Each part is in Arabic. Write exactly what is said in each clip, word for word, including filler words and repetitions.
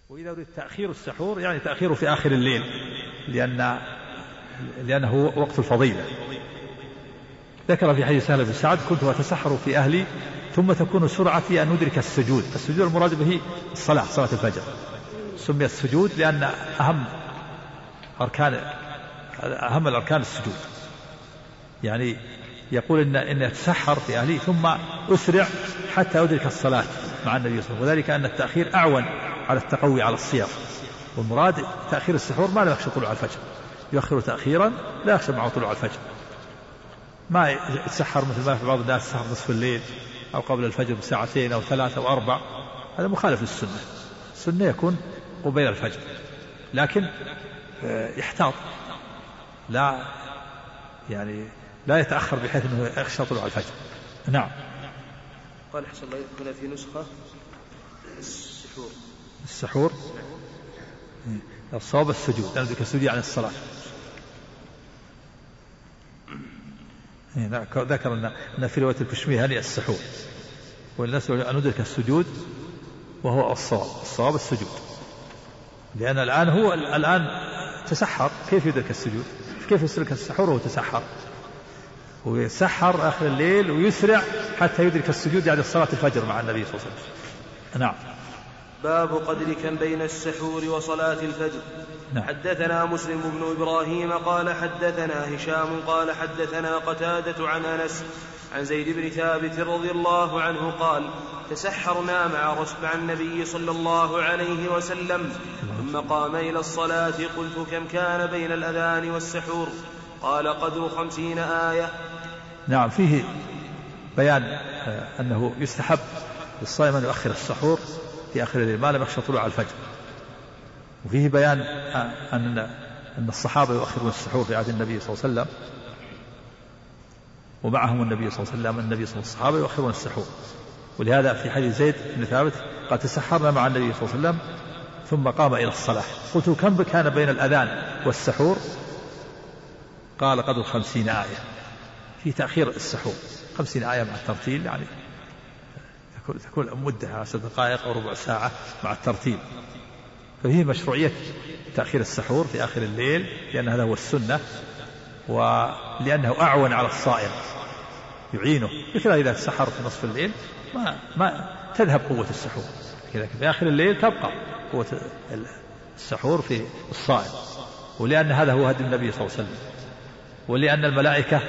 وإذا أريد تأخير السحور يعني تأخيره في آخر الليل، لأن لأنه وقت الفضيلة. ذكر في حديث سهل بن سعد: كنت أتسحر في أهلي ثم تكون سرعتي أن أدرك السجود. السجود المراد به الصلاة، صلاة الفجر. سمي السجود لأن أهم أركان أهم الأركان السجود. يعني يقول إن إن أتسحر في أهلي ثم أسرع حتى أدرك الصلاة مع النبي صلى الله عليه وسلم، وذلك أن التأخير أعون على التقوي على الصيام. والمراد تأخير السحور ما لا يخشى طلوع الفجر، يؤخر تأخيرا لا يخشى معه طلوع الفجر. ما يتسحر مثل ما في بعض الناس يتسحر نصف الليل أو قبل الفجر بساعتين أو ثلاثة أو أربع، هذا مخالف للسنة. السنة يكون قبيل الفجر، لكن يحتاط، لا يعني لا يتأخر بحيث أنه يخشى طلوع الفجر. نعم. قال حسن الله يكون في نسخة السحور السحور الصواب السجود، أنا ذكر السجود عن الصلاة. ذكر أن في رواية الكشمي هني السحور، والناس أن ندرك السجود وهو الصواب. الصواب السجود، لأن الآن هو الآن تسحر، كيف يدرك السجود؟ كيف يدرك السحور وهو تسحر؟ ويسحر آخر الليل ويسرع حتى يدرك السجود يعني صلاة الفجر مع النبي صلى الله عليه وسلم. نعم. باب قدر كم بين السحور وصلاة الفجر. نعم. حدثنا مسلم بن إبراهيم قال حدثنا هشام قال حدثنا قتادة عن أنس عن زيد بن ثابت رضي الله عنه قال: تسحرنا مع مع النبي صلى الله عليه وسلم ثم قام إلى الصلاة، قلت: كم كان بين الأذان والسحور؟ قال: قدر خمسين آية. نعم. فيه بيان أنه يستحب للصائم أن يؤخر السحور في آخر الليل ما لم يخشى طلوع الفجر، وفيه بيان أن أن الصحابة يؤخرون السحور في عهد النبي صلى الله عليه وسلم، ومعهم النبي صلى الله عليه وسلم النبي صلى الله عليه وسلم الصحابة يؤخرون السحور. ولهذا في حديث زيد بن ثابت قال: تسحرنا مع النبي صلى الله عليه وسلم ثم قام إلى الصلاة، قلت: كم كان بين الأذان والسحور؟ قال: قدر خمسين آية. في تأخير السحور خمسين آية مع الترتيل، يعني تكون مدة عشر دقائق أو ربع ساعة مع الترتيب. فهي مشروعية تأخير السحور في آخر الليل، لأن هذا هو السنة، ولأنه أعون على الصائم يعينه، مثل إذا تسحر في نصف الليل ما, ما تذهب قوة السحور، لكن في آخر الليل تبقى قوة السحور في الصائم. ولأن هذا هو هدي النبي صلى الله عليه وسلم، ولأن الملائكة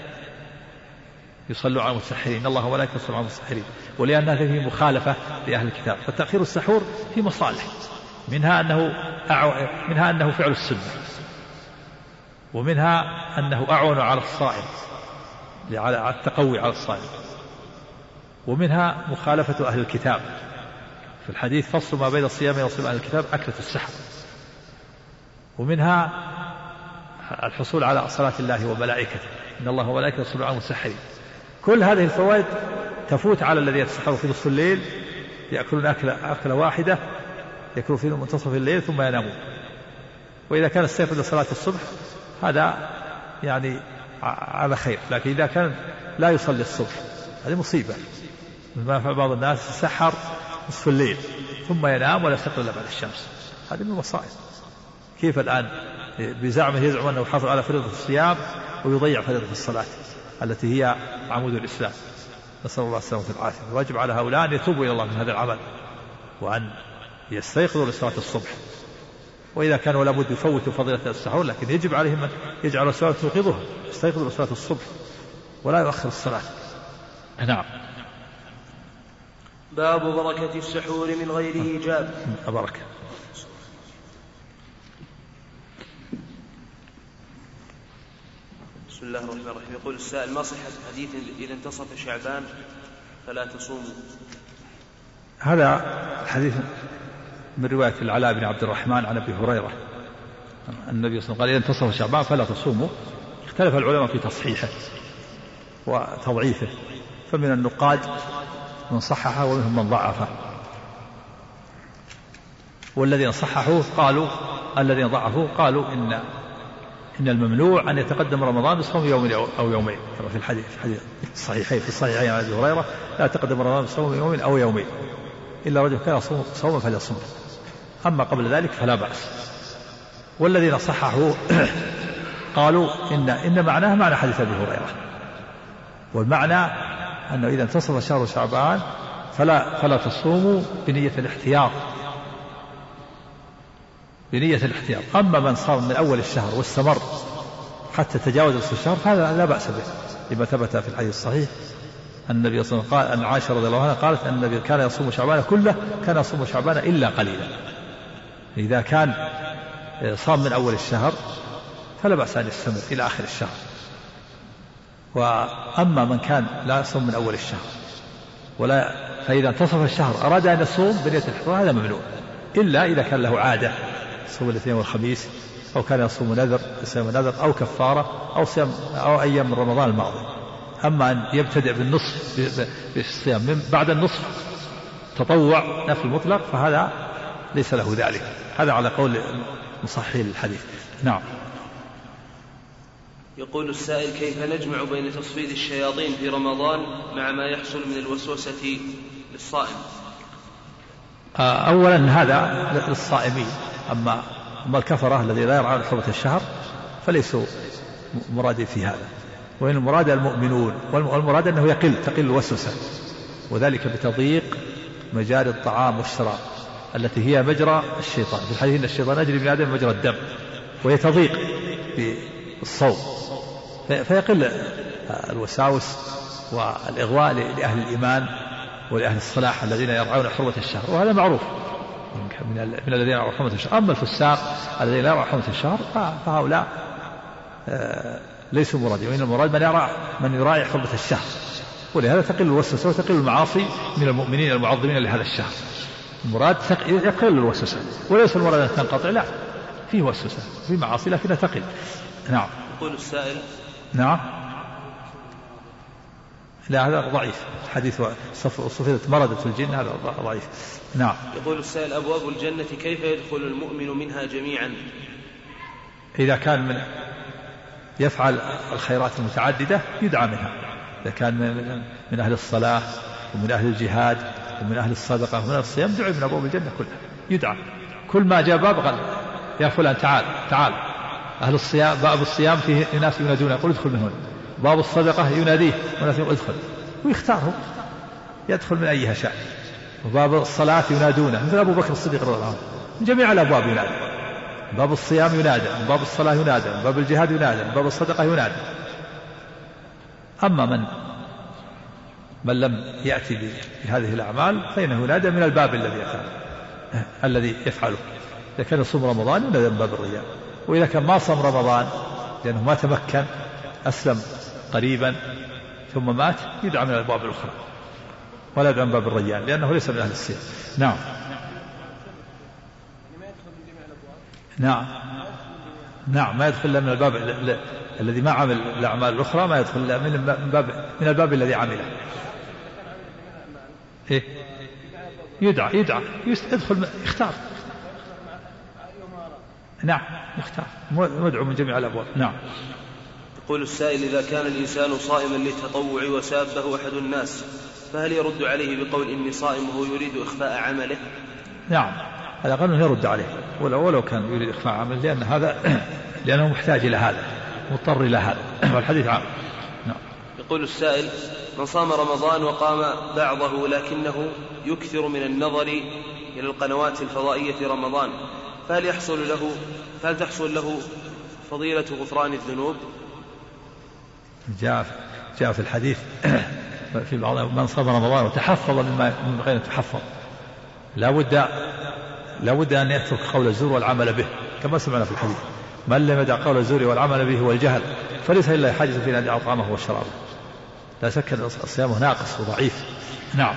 يصلوا على المتسحرين، إن الله وملائكته يصلوا على المتسحرين، ولأن هذا فيه مخالفة لأهل الكتاب. فتأخير السحور في مصالح، منها أنه أعو... منها أنه فعل السنة، ومنها أنه أعون على الصائم على التقوي على الصائم، ومنها مخالفة أهل الكتاب. في الحديث: فصل ما بين الصيام وصيام أهل الكتاب أكلة السحر. ومنها الحصول على صلاة الله وملائكته، إن الله وملائكته يصلون على المتسحرين. كل هذه الفوائد تفوت على الذين يتسحروا في نصف الليل، يأكلون أكلة, أكلة واحدة يأكلون في منتصف الليل ثم ينامون. وإذا كان السيف لصلاة الصبح هذا يعني على خير، لكن إذا كان لا يصلي الصبح هذه مصيبة. ما فعل بعض الناس يتسحر نصف الليل ثم ينام ولا يستيقظ إلا بعد الشمس، هذه من المصائب. كيف الآن بزعمه يزعم أنه حافظ على فريضة الصيام ويضيع فريضة الصلاة التي هي عمود الإسلام؟ نسأل الله السلامة والعافية. الواجب على هؤلاء أن يتوبوا إلى الله من هذا العمل، وأن يستيقظوا لصلاة الصبح. وإذا كانوا لابد يفوتوا فضيلة السحور، لكن يجب عليهم أن يجعلوا الصلاة توقظها، يستيقظوا لصلاة الصبح ولا يؤخر الصلاة. نعم. باب بركة السحور من غير إيجاب. بركة. بسم الله الرحمن الرحيم. يقول السائل: ما صحة حديث إذا انتصف شعبان فلا تصوموا؟ هذا الحديث من رواية العلاء بن عبد الرحمن عن أبي هريرة النبي صلى الله عليه وسلم قال: إذا انتصف شعبان فلا تصوموا. اختلف العلماء في تصحيحه وتضعيفه، فمن النقاد من صححه ومنهم من ضعفه، والذين صححوه قالوا الذين ضعفوه قالوا إن إن الممنوع أن يتقدم رمضان بصوم يوم أو يومين، كما في الحديث في الحديث الصحيحين في الصحيحين عن أبي هريرة: لا تقدم رمضان بصوم يوم أو يومين إلا رجل كان صوما فليصوم. أما قبل ذلك فلا بأس. والذين صححوا قالوا إن, إن معناه معنى حديث أبي هريرة، والمعنى أنه إذا انتصف شهر شعبان فلا, فلا تصوموا بنية الاحتياط بنية الاحتياط. أما من صام من أول الشهر واستمر حتى تجاوز نصف الشهر فهذا لا بأس به، لما ثبت في الحديث الصحيح أن النبي صلى الله عليه وسلم قال، أن عائشة رضي الله عنها قالت أن النبي كان يصوم شعبان كله، كان يصوم شعبان إلا قليلا. إذا كان صام من أول الشهر فلا بأس أن يستمر إلى آخر الشهر. وأما من كان لا يصوم من أول الشهر ولا فإذا انتصف الشهر أراد أن يصوم بنية الاحتياط هذا ممنوع، إلا إذا كان له عادة صوم الاثنين والخميس، أو كان يصوم نذر صيام نذر أو كفارة أو صيام أو أيام من رمضان الماضي. أما أن يبتدئ بالنصف بالصيام من بعد النصف تطوع نفل مطلق فهذا ليس له ذلك. هذا على قول مصحح الحديث. نعم. يقول السائل: كيف نجمع بين تصفيد الشياطين في رمضان مع ما يحصل من الوسوسة للصائم؟ أولا هذا للصائمين، أما أما الكفرة الذي لا يرعون حرمة الشهر فليسوا مرادين في هذا، وإن المراد المؤمنون، والمراد أنه يقل تقل الوسوسة، وذلك بتضييق مجاري الطعام والشراب التي هي مجرى الشيطان. في الحديث إن الشيطان يجري من آدم مجرى الدم، وهي تضيق بالصوم فيقل الوساوس والإغواء لأهل الإيمان ولأهل الصلاح الذين يرعون حرمة الشهر، وهذا معروف من الذين يرعون حرمة الشهر. أما الفساق الذين لا يرعون حرمة الشهر فهؤلاء ليسوا مرادين، وإن المراد من يرعى من يراعي حرمة الشهر، ولهذا تقل الوسوسة وتقل المعاصي من المؤمنين المعظمين لهذا الشهر. المراد يقل الوسوسة، وليس المراد أن تنقطع، لا، فيه وسوسة في معاصي لكنها تقل. نعم. يقول السائل: نعم. لا هذا ضعيف، حديث صفدت مردة الجن هذا ضعيف. نعم. يقول السائل: أبواب الجنة كيف يدخل المؤمن منها جميعا؟ إذا كان من يفعل الخيرات المتعددة يدعى منها، إذا كان من أهل الصلاة ومن أهل الجهاد ومن أهل الصدقة ومن أهل الصيام دعوا من أبواب الجنة كلها، يدعى كل ما جاء باب قال يا فلان تعال تعال. أهل الصيام باب الصيام فيه ناس ينادون يقول ادخل من هنا، باب الصدقة يناديه وناس يقول ادخل، ويختاره يدخل من أيها شاء. وباب الصلاة ينادونه مثل أبو بكر الصديق رضي الله عنه، من جميع الأبواب ينادى. باب الصيام ينادى، باب الصلاة ينادى، باب الجهاد ينادى، باب الصدقة ينادى. أما من من لم يأتي بهذه الأعمال فإنه ينادى من الباب الذي يفعل الذي يفعله. إذا كان يصوم رمضان ينادى من باب الرياء، وإذا كان ما صام رمضان لأنه ما تمكن أسلم قريبا ثم مات يدعى من الأبواب الأخرى ولا يدعى من باب الريان لأنه ليس من أهل الصيام. نعم. نعم نعم ما يدخل من الباب الذي ما عمل الأعمال الأخرى، ما يدخل من باب من الباب الذي عمله. إيه؟ يدعى يدعى يدخل يختار. نعم يختار مدعو من جميع الأبواب. نعم. يقول السائل: إذا كان الإنسان صائما للتطوع وسابه أحد الناس فهل يرد عليه بقول إني صائم وهو يريد إخفاء عمله؟ نعم هذا قانون يرد عليه ولو, ولو كان يريد إخفاء عمله، لأن هذا لأنه محتاج إلى هذا مضطر إلى هذا والحديث عام. نعم. يقول السائل: من صام رمضان وقام بعضه لكنه يكثر من النظر إلى القنوات الفضائية في رمضان فهل يحصل له فهل تحصل له فضيلة غفران الذنوب؟ جاء جاء في الحديث في بعض من صام رمضان وتحفظ مما من غير تحفظ لا بد لا بد أن يترك قول الزور والعمل به، كما سمعنا في الحديث: من لم يدع قول الزور والعمل به والجهل فليس إلا حاجز في أن يدع طعامه وشرابه. لا شك أن صيامه ناقص وضعيف. نعم.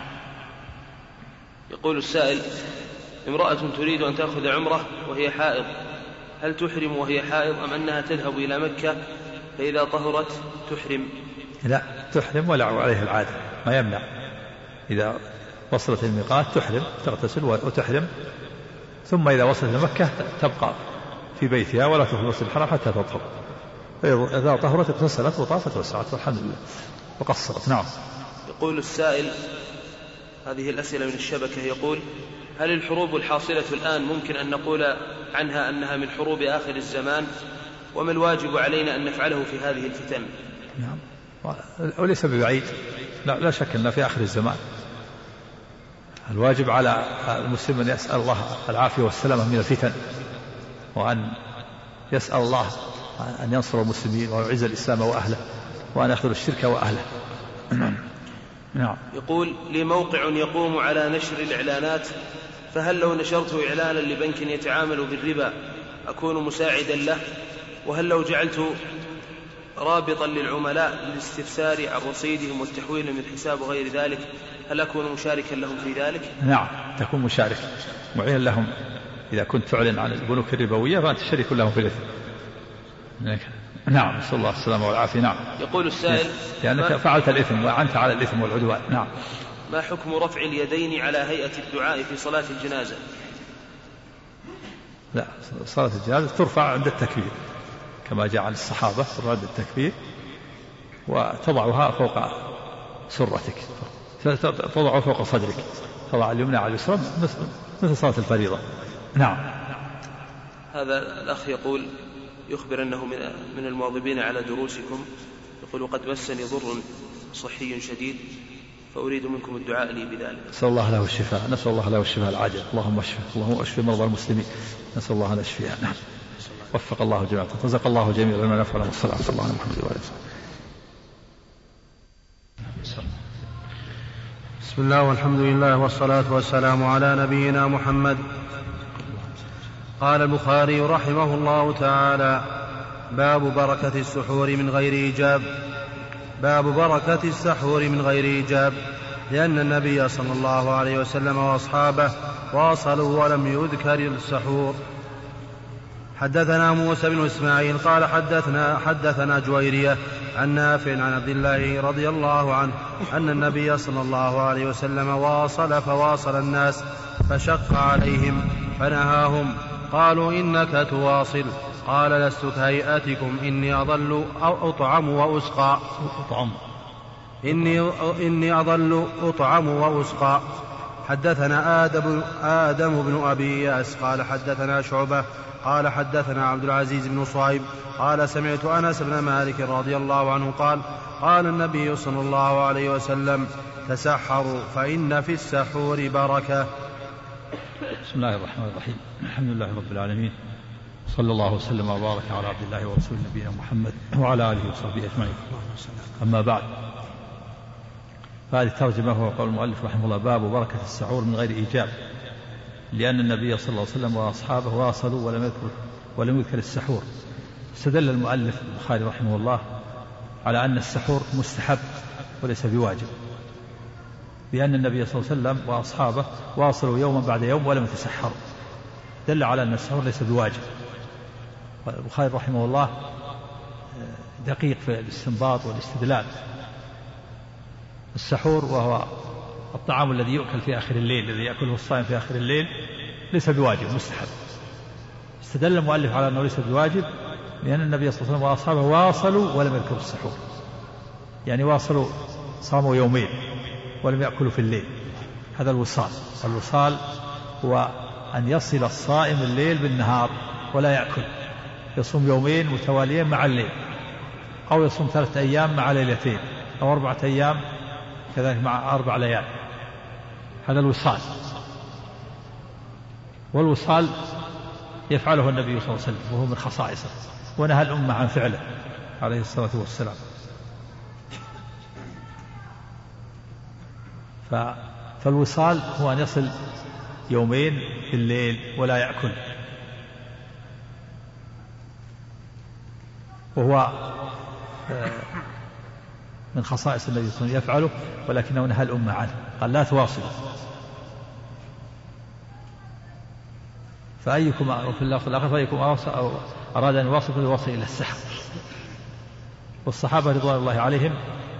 يقول السائل: امرأة تريد أن تأخذ عمرة وهي حائض، هل تحرم وهي حائض أم أنها تذهب إلى مكة فإذا طهرت تحرم؟ لا تحرم ولا عليها العادة، ما يمنع. إذا وصلت الميقات تحرم تغتسل وتحرم، ثم إذا وصلت إلى مكة تبقى في بيتها ولا تدخل المسجد الحرام حتى تطهر. إذا طهرت اغتسلت وطافت وسعت والحمد لله وقصرت. نعم. يقول السائل: هذه الأسئلة من الشبكة. يقول: هل الحروب الحاصلة الآن ممكن أن نقول عنها أنها من حروب آخر الزمان؟ وما الواجب علينا أن نفعله في هذه الفتن؟ نعم، وليس ببعيد، لا, لا شك أنها في آخر الزمان. الواجب على المسلم أن يسأل الله العافية والسلامة من الفتن، وأن يسأل الله أن ينصر المسلمين ويعز الإسلام وأهله، وأن يخذل الشرك وأهله. نعم. يقول لي موقع يقوم على نشر الإعلانات، فهل لو نشرت إعلانا لبنك يتعامل بالربا أكون مساعدا له؟ وهل لو جعلت رابطا للعملاء للاستفسار عن رصيدهم والتحويل من حساب وغير ذلك هل أكون مشاركا لهم في ذلك؟ نعم، تكون مشارك معين لهم. إذا كنت تعلن عن البنوك الربوية فأنت شريك لهم في الإثم. نعم، نسأل الله السلامة والعافية. نعم. يقول السائل لأنك فعلت الإثم وأعنت على الإثم والعدوان. نعم. ما حكم رفع اليدين على هيئة الدعاء في صلاة الجنازة؟ لا، صلاة الجنازة ترفع عند التكبير كما جاء عن الصحابة، ترفع عند التكبير وتضعها فوق سرتك، تضعها فوق صدرك، تضع اليمنى على اليسرى مثل صلاة الفريضة. نعم. هذا الأخ يقول يخبر أنه من المواظبين على دروسكم، يقول قد مسني ضر صحي شديد فأريد منكم الدعاء لي بذلك. نسأل الله له الشفاء، نسأل الله له الشفاء العاجل. اللهم اشفه، اللهم اشف مرضى المسلمين، نسأل الله أن يشفيها. نعم. وفق الله جميعا، رزق الله جميعا لما نفعل. والصلاة على الله محمد وعلى آله. بسم الله والحمد لله والصلاة والسلام على نبينا محمد. قال البخاري رحمه الله تعالى: باب بركة السحور من غير إيجاب. باب بركة السحور من غير إيجاب، لأن النبي صلى الله عليه وسلم وأصحابه واصلوا ولم يذكر السحور. حدثنا موسى بن إسماعيل قال حدثنا, حدثنا جويرية عن نافع عن عبد الله رضي الله عنه أن النبي صلى الله عليه وسلم واصل فواصل الناس فشق عليهم فنهاهم. قالوا: إنك تواصل. قال: لست كهيئتكم، إني أظل أو أطعم وأسقى. أطعم إني, إني أظل أطعم وأسقى. حدثنا آدم, آدم بن أبي إياس قال حدثنا شعبة قال حدثنا عبد العزيز بن صهيب قال سمعت أنس بن مالك رضي الله عنه قال: قال النبي صلى الله عليه وسلم: تسحروا فإن في السحور بركة. بسم الله الرحمن الرحيم. الحمد لله رب العالمين، صلى الله وسلم وبارك على عبد الله ورسول نبينا محمد وعلى آله وصحبه أجمعين. أما بعد، فهذه الترجمة هو قول المؤلف رحمه الله: باب بركة السحور من غير إيجاب، لأن النبي صلى الله عليه وسلم وأصحابه واصلوا ولم يذكر ولم يذكر السحور. استدل المؤلف البخاري رحمه الله على أن السحور مستحب وليس بواجب، لأن النبي صلى الله عليه وسلم وأصحابه واصلوا يوما بعد يوم ولم يتسحروا، دل على أن السحور ليس بواجب. البخاري رحمه الله دقيق في الاستنباط والاستدلال. السحور وهو الطعام الذي يؤكل في آخر الليل، الذي يأكله الصائم في آخر الليل، ليس بواجب، مستحب. استدل المؤلف على أنه ليس بواجب لأن النبي صلى الله عليه وسلم وأصحابه واصلوا ولم يذكروا السحور، يعني واصلوا، صاموا يومين ولم يأكلوا في الليل. هذا الوصال. الوصال هو أن يصل الصائم الليل بالنهار ولا يأكل، يصوم يومين متواليين مع الليل، أو يصوم ثلاثة أيام مع ليلتين، أو أربعة أيام كذلك مع أربع ليال. هذا الوصال. والوصال يفعله النبي صلى الله عليه وسلم وهو من خصائصه، ونهى الأمة عن فعله عليه الصلاة والسلام. فالوصال هو أن يصل يومين في الليل ولا يأكل، وهو من خصائص النبي صلى الله عليه وسلم يفعله، ولكنه نهى الأمة عنه، قال: لا تواصلوا. فأيكم في اللفظ الآخر فأيكم أراد أن يواصل فليواصل إلى السحر. والصحابة رضوان الله عليهم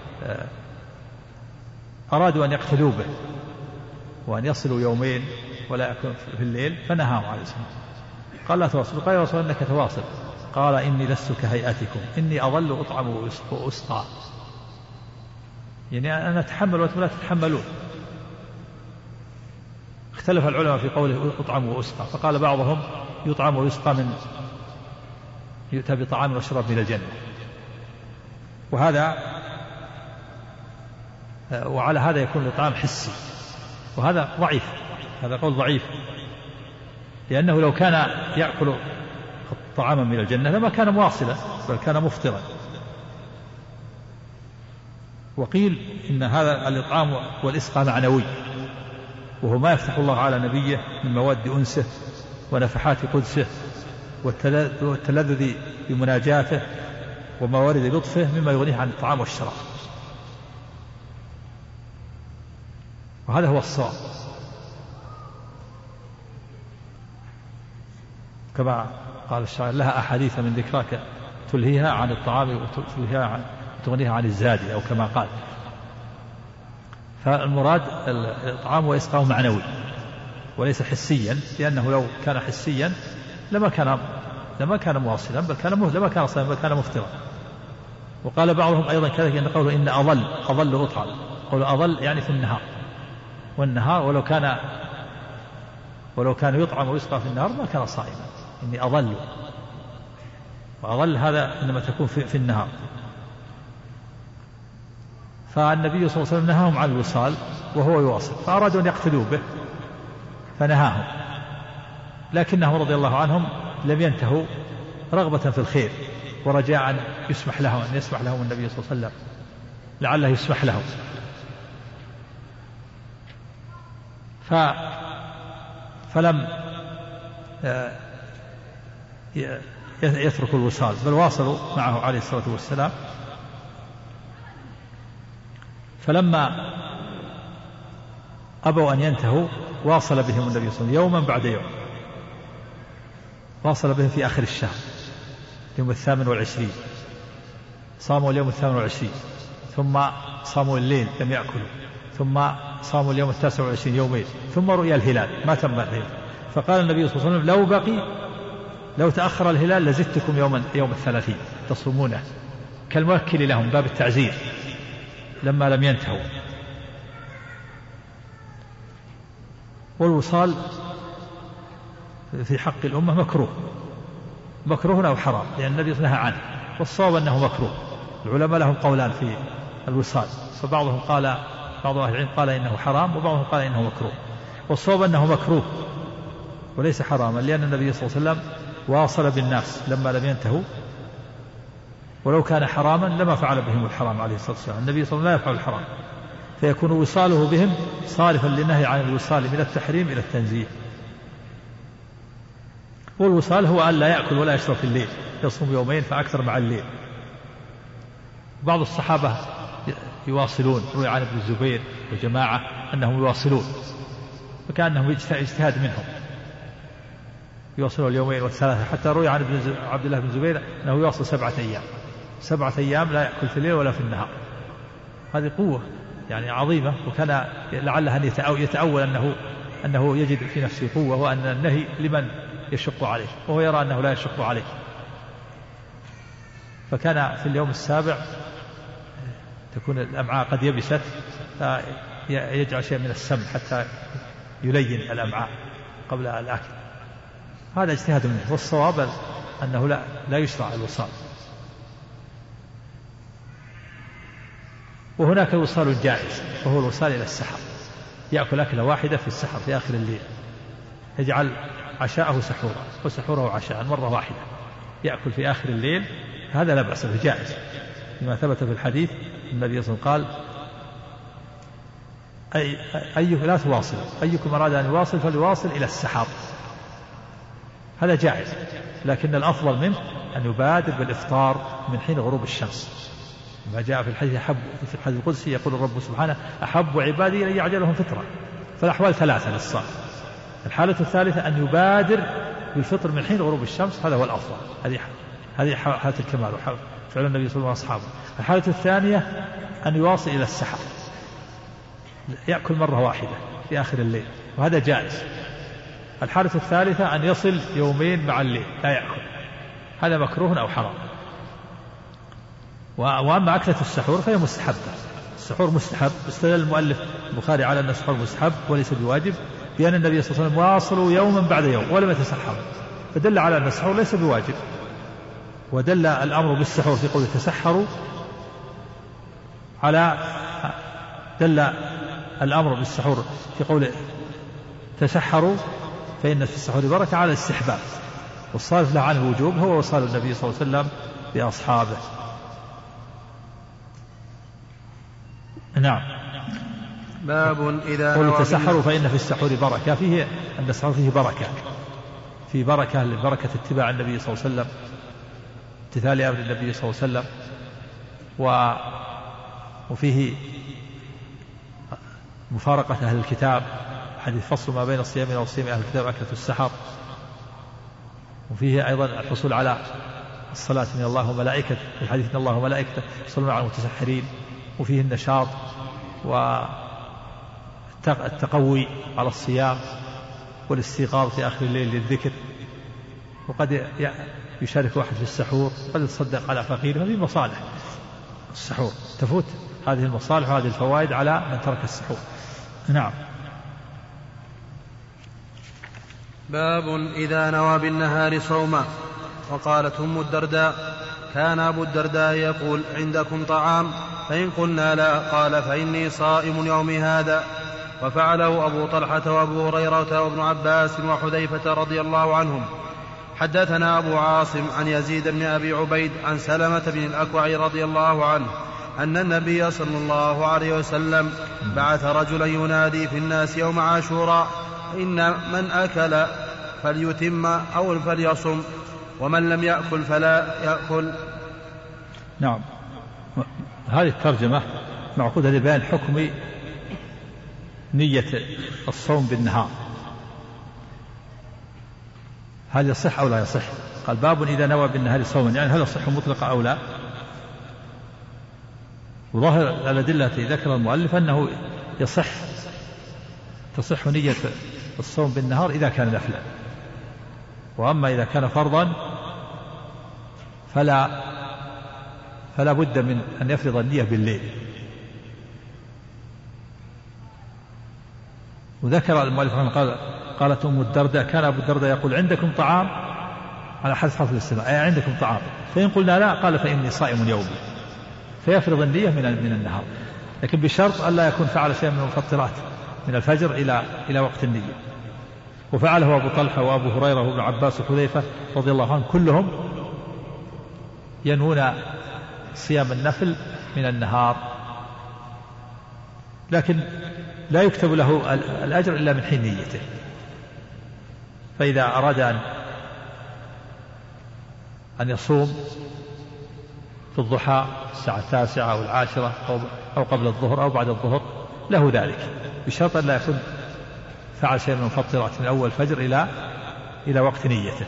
أرادوا أن يقتدوا به وأن يصلوا يومين ولا يأكلوا في الليل، فنهاهم عليه الصلاة والسلام. قال: لا تواصل. قال: يا رسول الله إنك تواصل. قال: إني لست كهيئتكم، إني أظل أطعم وأسقى، يعني أنا أتحمل وأنتم لا تتحملون. اختلف العلماء في قوله يطعم ويسقى، فقال بعضهم يطعم ويسقى من يؤتى بطعام وشراب من الجنة، وهذا وعلى هذا يكون الإطعام حسي، وهذا ضعيف، هذا قول ضعيف، لأنه لو كان يأكل طعاما من الجنة لما كان مواصلا بل كان مفطرا. وقيل إن هذا الإطعام والإسقى معنوي، وهو ما يفتح الله على نبيه من مواد أنسه ونفحات قدسه والتلذذ بمناجاته وموارد لطفه مما يغنيه عن الطعام والشراب، وهذا هو الصواب، كما قال الشاعر لها أحاديث من ذكراك تلهيها عن الطعام وتلهيها عن تغنيها عن الزاد، أو كما قال. فالمراد الإطعام وإسقاء معنوي وليس حسيا، لأنه لو كان حسيا لما كان لما كان مواصلا بل كان لما كان صائما بل كان مفطرا. وقال بعضهم أيضا كذلك أن قوله إن أضل أضل أطعم، قول أضل يعني في النهار، والنهار ولو كان ولو كان يطعم ويسقى في النهار ما كان صائما، إني أضل، وأضل هذا إنما تكون في, في النهار. فالنبي صلى الله عليه وسلم نهاهم عن الوصال وهو يواصل، فأرادوا أن يقتلوا به فنهاهم، لكنهم رضي الله عنهم لم ينتهوا رغبة في الخير ورجاء أن يسمح لهم أن يسمح لهم النبي صلى الله عليه وسلم، لعله يسمح لهم. ف فلم يتركوا الوصال بل واصلوا معه عليه الصلاة والسلام. فلما أبوا أن ينتهوا واصل بهم النبي صلى الله عليه وسلم يوما بعد يوم، واصل بهم في آخر الشهر يوم الثامن والعشرين، صاموا اليوم الثامن والعشرين، ثم صاموا الليل لم يأكلوا، ثم صاموا اليوم التاسع والعشرين يومين، ثم رؤيا الهلال ما تم الليل. فقال النبي صلى الله عليه وسلم لو بقي لو تأخر الهلال لزدتكم يوم يوم الثلاثين تصومونه، كالمؤكل لهم باب التعزير لما لم ينتهوا. والوصال في حق الأمة مكروه، مكروه أو حرام، لأن النبي نهى عنه، والصواب أنه مكروه. العلماء لهم قولان في الوصال، فبعضهم قال بعض أهل العلم قال إنه حرام، وبعضهم قال إنه مكروه، والصواب أنه مكروه وليس حراما، لأن النبي صلى الله عليه وسلم واصل بالناس لما لم ينتهوا، ولو كان حراما لما فعل بهم الحرام عليه الصلاة والسلام. النبي صلى الله عليه وسلم لا يفعل الحرام، فيكون وصاله بهم صارفا للنهي عن الوصال من التحريم إلى التنزيه. والوصال هو أن لا يأكل ولا يشرب في الليل، يصوم يومين فأكثر مع الليل. بعض الصحابة يواصلون، روي عن ابن الزبير وجماعة أنهم يواصلون، فكأنهم اجتهاد منهم يواصلون اليومين والثلاثة، حتى روي عن ابن عبد الله بن الزبير أنه يواصل سبعة أيام سبعة أيام لا يأكل في الليل ولا في النهار. هذه قوة يعني عظيمة، وكان لعله أن يتأول أنه أنه يجد في نفسه قوة، وأن النهي لمن يشق عليه، وهو يرى أنه لا يشق عليه. فكان في اليوم السابع تكون الأمعاء قد يبست، فيجعل شيء من السم حتى يلين الأمعاء قبل الأكل. هذا اجتهاد منه، والصواب أنه لا, لا يشرع الوصال. وهناك الوصال جائز، وهو الوصال إلى السحر، يأكل أكلة واحدة في السحر في آخر الليل، يجعل عشاءه سحورا وسحوره عشاء مرة واحدة، يأكل في آخر الليل، هذا لا بأس به، جائز، لما ثبت في الحديث النبي صلى الله عليه وسلم قال أي أيكم لا تواصل، أيكم أراد أن يواصل فليواصل إلى السحر، هذا جائز، لكن الأفضل منه أن يبادر بالإفطار من حين غروب الشمس، ما جاء في الحديث أحب في الحديث القدسي يقول الرب سبحانه أحب عبادي إلي أعجلهم فطرة. فالأحوال ثلاثة للصائم، الحالة الثالثة أن يبادر بالفطر من حين غروب الشمس، هذا هو الأفضل، هذه هذه حالة الكمال وفعل النبي صلى الله عليه وسلم وأصحابه. الحالة الثانية أن يواصل إلى السحر، يأكل مرة واحدة في آخر الليل، وهذا جائز. الحالة الثالثة أن يصل يومين مع الليل لا يأكل، هذا مكروه أو حرام. وأما أكلة السحور فهي مستحبة، السحور مستحب، استدل المؤلف البخاري على أن السحور مستحب وليس بواجب، بأن النبي صلى الله عليه وسلم واصلوا يوما بعد يوم ولم يتسحروا، فدل على أن السحور ليس بواجب. ودل الأمر بالسحور في قوله تسحروا على دل الأمر بالسحور في قوله تسحروا فإن في السحور بركة على الاستحباب، والصارف له عن الوجوب هو وصال النبي صلى الله عليه وسلم بأصحابه. نعم. باب إذا قل تسحروا فإن في السحور بركة، فيه أن السحور فيه بركة، في بركة لبركة اتباع النبي صلى الله عليه وسلم، امتثال أمر النبي صلى الله عليه وسلم، و وفيه مفارقة أهل الكتاب، حديث فصل ما بين الصيام وصيام أهل الكتاب أكلة السحر، وفيه أيضا الحصول على الصلاة من الله وملائكته، في الحديث من الله وملائكته يصلون على المتسحرين، وفيه النشاط والتقوي على الصيام والاستيقاظ في آخر الليل للذكر، وقد يشارك واحد في السحور، قد يتصدق على فقير، هذه مصالح السحور تفوت هذه المصالح وهذه الفوائد على من ترك السحور. نعم. باب إذا نوى بالنهار صوما. وقالت أم الدرداء كان أبو الدرداء يقول عندكم طعام؟ فإن قلنا لا قال فإني صائم يومي هذا. وفعله أبو طلحة وأبو هريرة وابن عباس وحذيفة رضي الله عنهم. حدثنا أبو عاصم عن يزيد بن أبي عبيد عن سلمة بن الأكوع رضي الله عنه أن النبي صلى الله عليه وسلم بعث رجلا ينادي في الناس يوم عاشوراء إن من أكل فليتم أو فليصم ومن لم يأكل فلا يأكل. نعم. هذه الترجمة معقودة لبيان حكم نية الصوم بالنهار، هل يصح أو لا يصح؟ قال باب إذا نوى بالنهار صوما، يعني هل يصح مطلقا أو لا؟ وظاهر الأدلة التي ذكر المؤلف أنه يصح، تصح نية الصوم بالنهار إذا كان نفلا، وأما إذا كان فرضا فلا فلا بد من أن يفرض النية بالليل. وذكر المؤلف قال قالت أم الدرداء كان أبو الدرداء يقول عندكم طعام، على حذف حرف الاستثناء، أي عندكم طعام؟ فإن قلنا لا قال فإني صائم يومي، فيفرض النية من من النهار، لكن بشرط ألا يكون فعل شيئا من المفطرات من الفجر إلى إلى وقت النية. وفعله أبو طلحة وأبو هريرة وابن عباس وحذيفة رضي الله عنهم، كلهم ينوون صيام النفل من النهار، لكن لا يكتب له الأجر إلا من حين نيته. فإذا أراد أن أن يصوم في الضحى الساعة التاسعة أو العاشرة أو قبل الظهر أو بعد الظهر له ذلك، بشرط أن لا يكون فعل شيء من المفطرات من أول الفجر إلى إلى وقت نيته،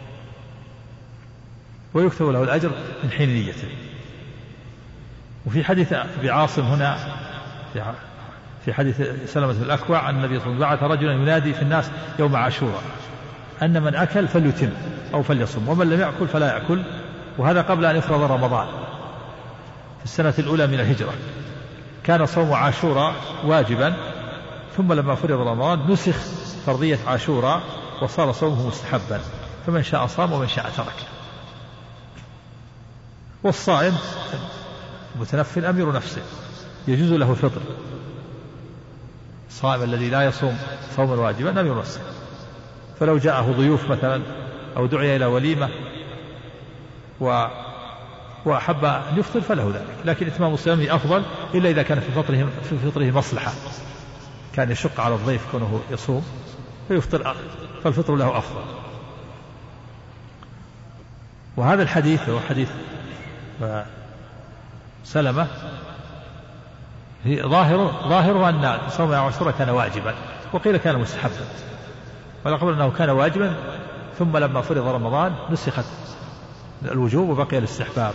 ويكتب له الأجر من حين نيته. وفي حديث أبي عاصم هنا في حديث سلمة بن الأكوع أن النبي صلى الله عليه وسلم بعث رجلا ينادي في الناس يوم عاشوراء أن من أكل فليتم أو فليصم ومن لم يأكل فلا يأكل، وهذا قبل أن يفرض رمضان في السنة الأولى من الهجرة. كان صوم عاشوراء واجبا، ثم لما فرض رمضان نسخ فرضية عاشوراء وصار صومه مستحبا، فمن شاء صام ومن شاء ترك. والصائم متنفل أمير نفسه يجوز له الفطر، الصائم الذي لا يصوم صوما واجبا أمير نفسه، فلو جاءه ضيوف مثلا أو دعي إلى وليمة و وأحب أن يفطر فله ذلك، لكن إتمام صيامه أفضل إلا إذا كان في فطره, في فطره مصلحة، كان يشق على الضيف كونه يصوم فيفطر، فالفطر له أفضل. وهذا الحديث هو حديث سلمة ظاهره, ظاهره أن صوم عاشوراء كان واجبا، وقيل كان مستحبا، ولقبل أنه كان واجبا ثم لما فرض رمضان نسخت الوجوب وبقي الاستحباب.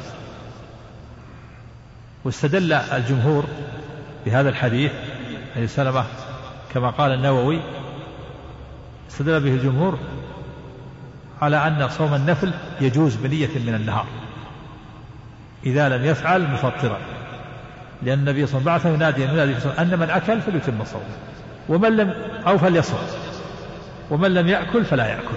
واستدل الجمهور بهذا الحديث أي سلمة كما قال النووي، استدل به الجمهور على أن صوم النفل يجوز بنية من النهار إذا لم يفعل مفطرا، لأن النبي صلى الله عليه وسلم بعث ينادي ينادي أن من أكل فليتم صومه ومن لم أو فليصم، ومن لم يأكل فلا يأكل،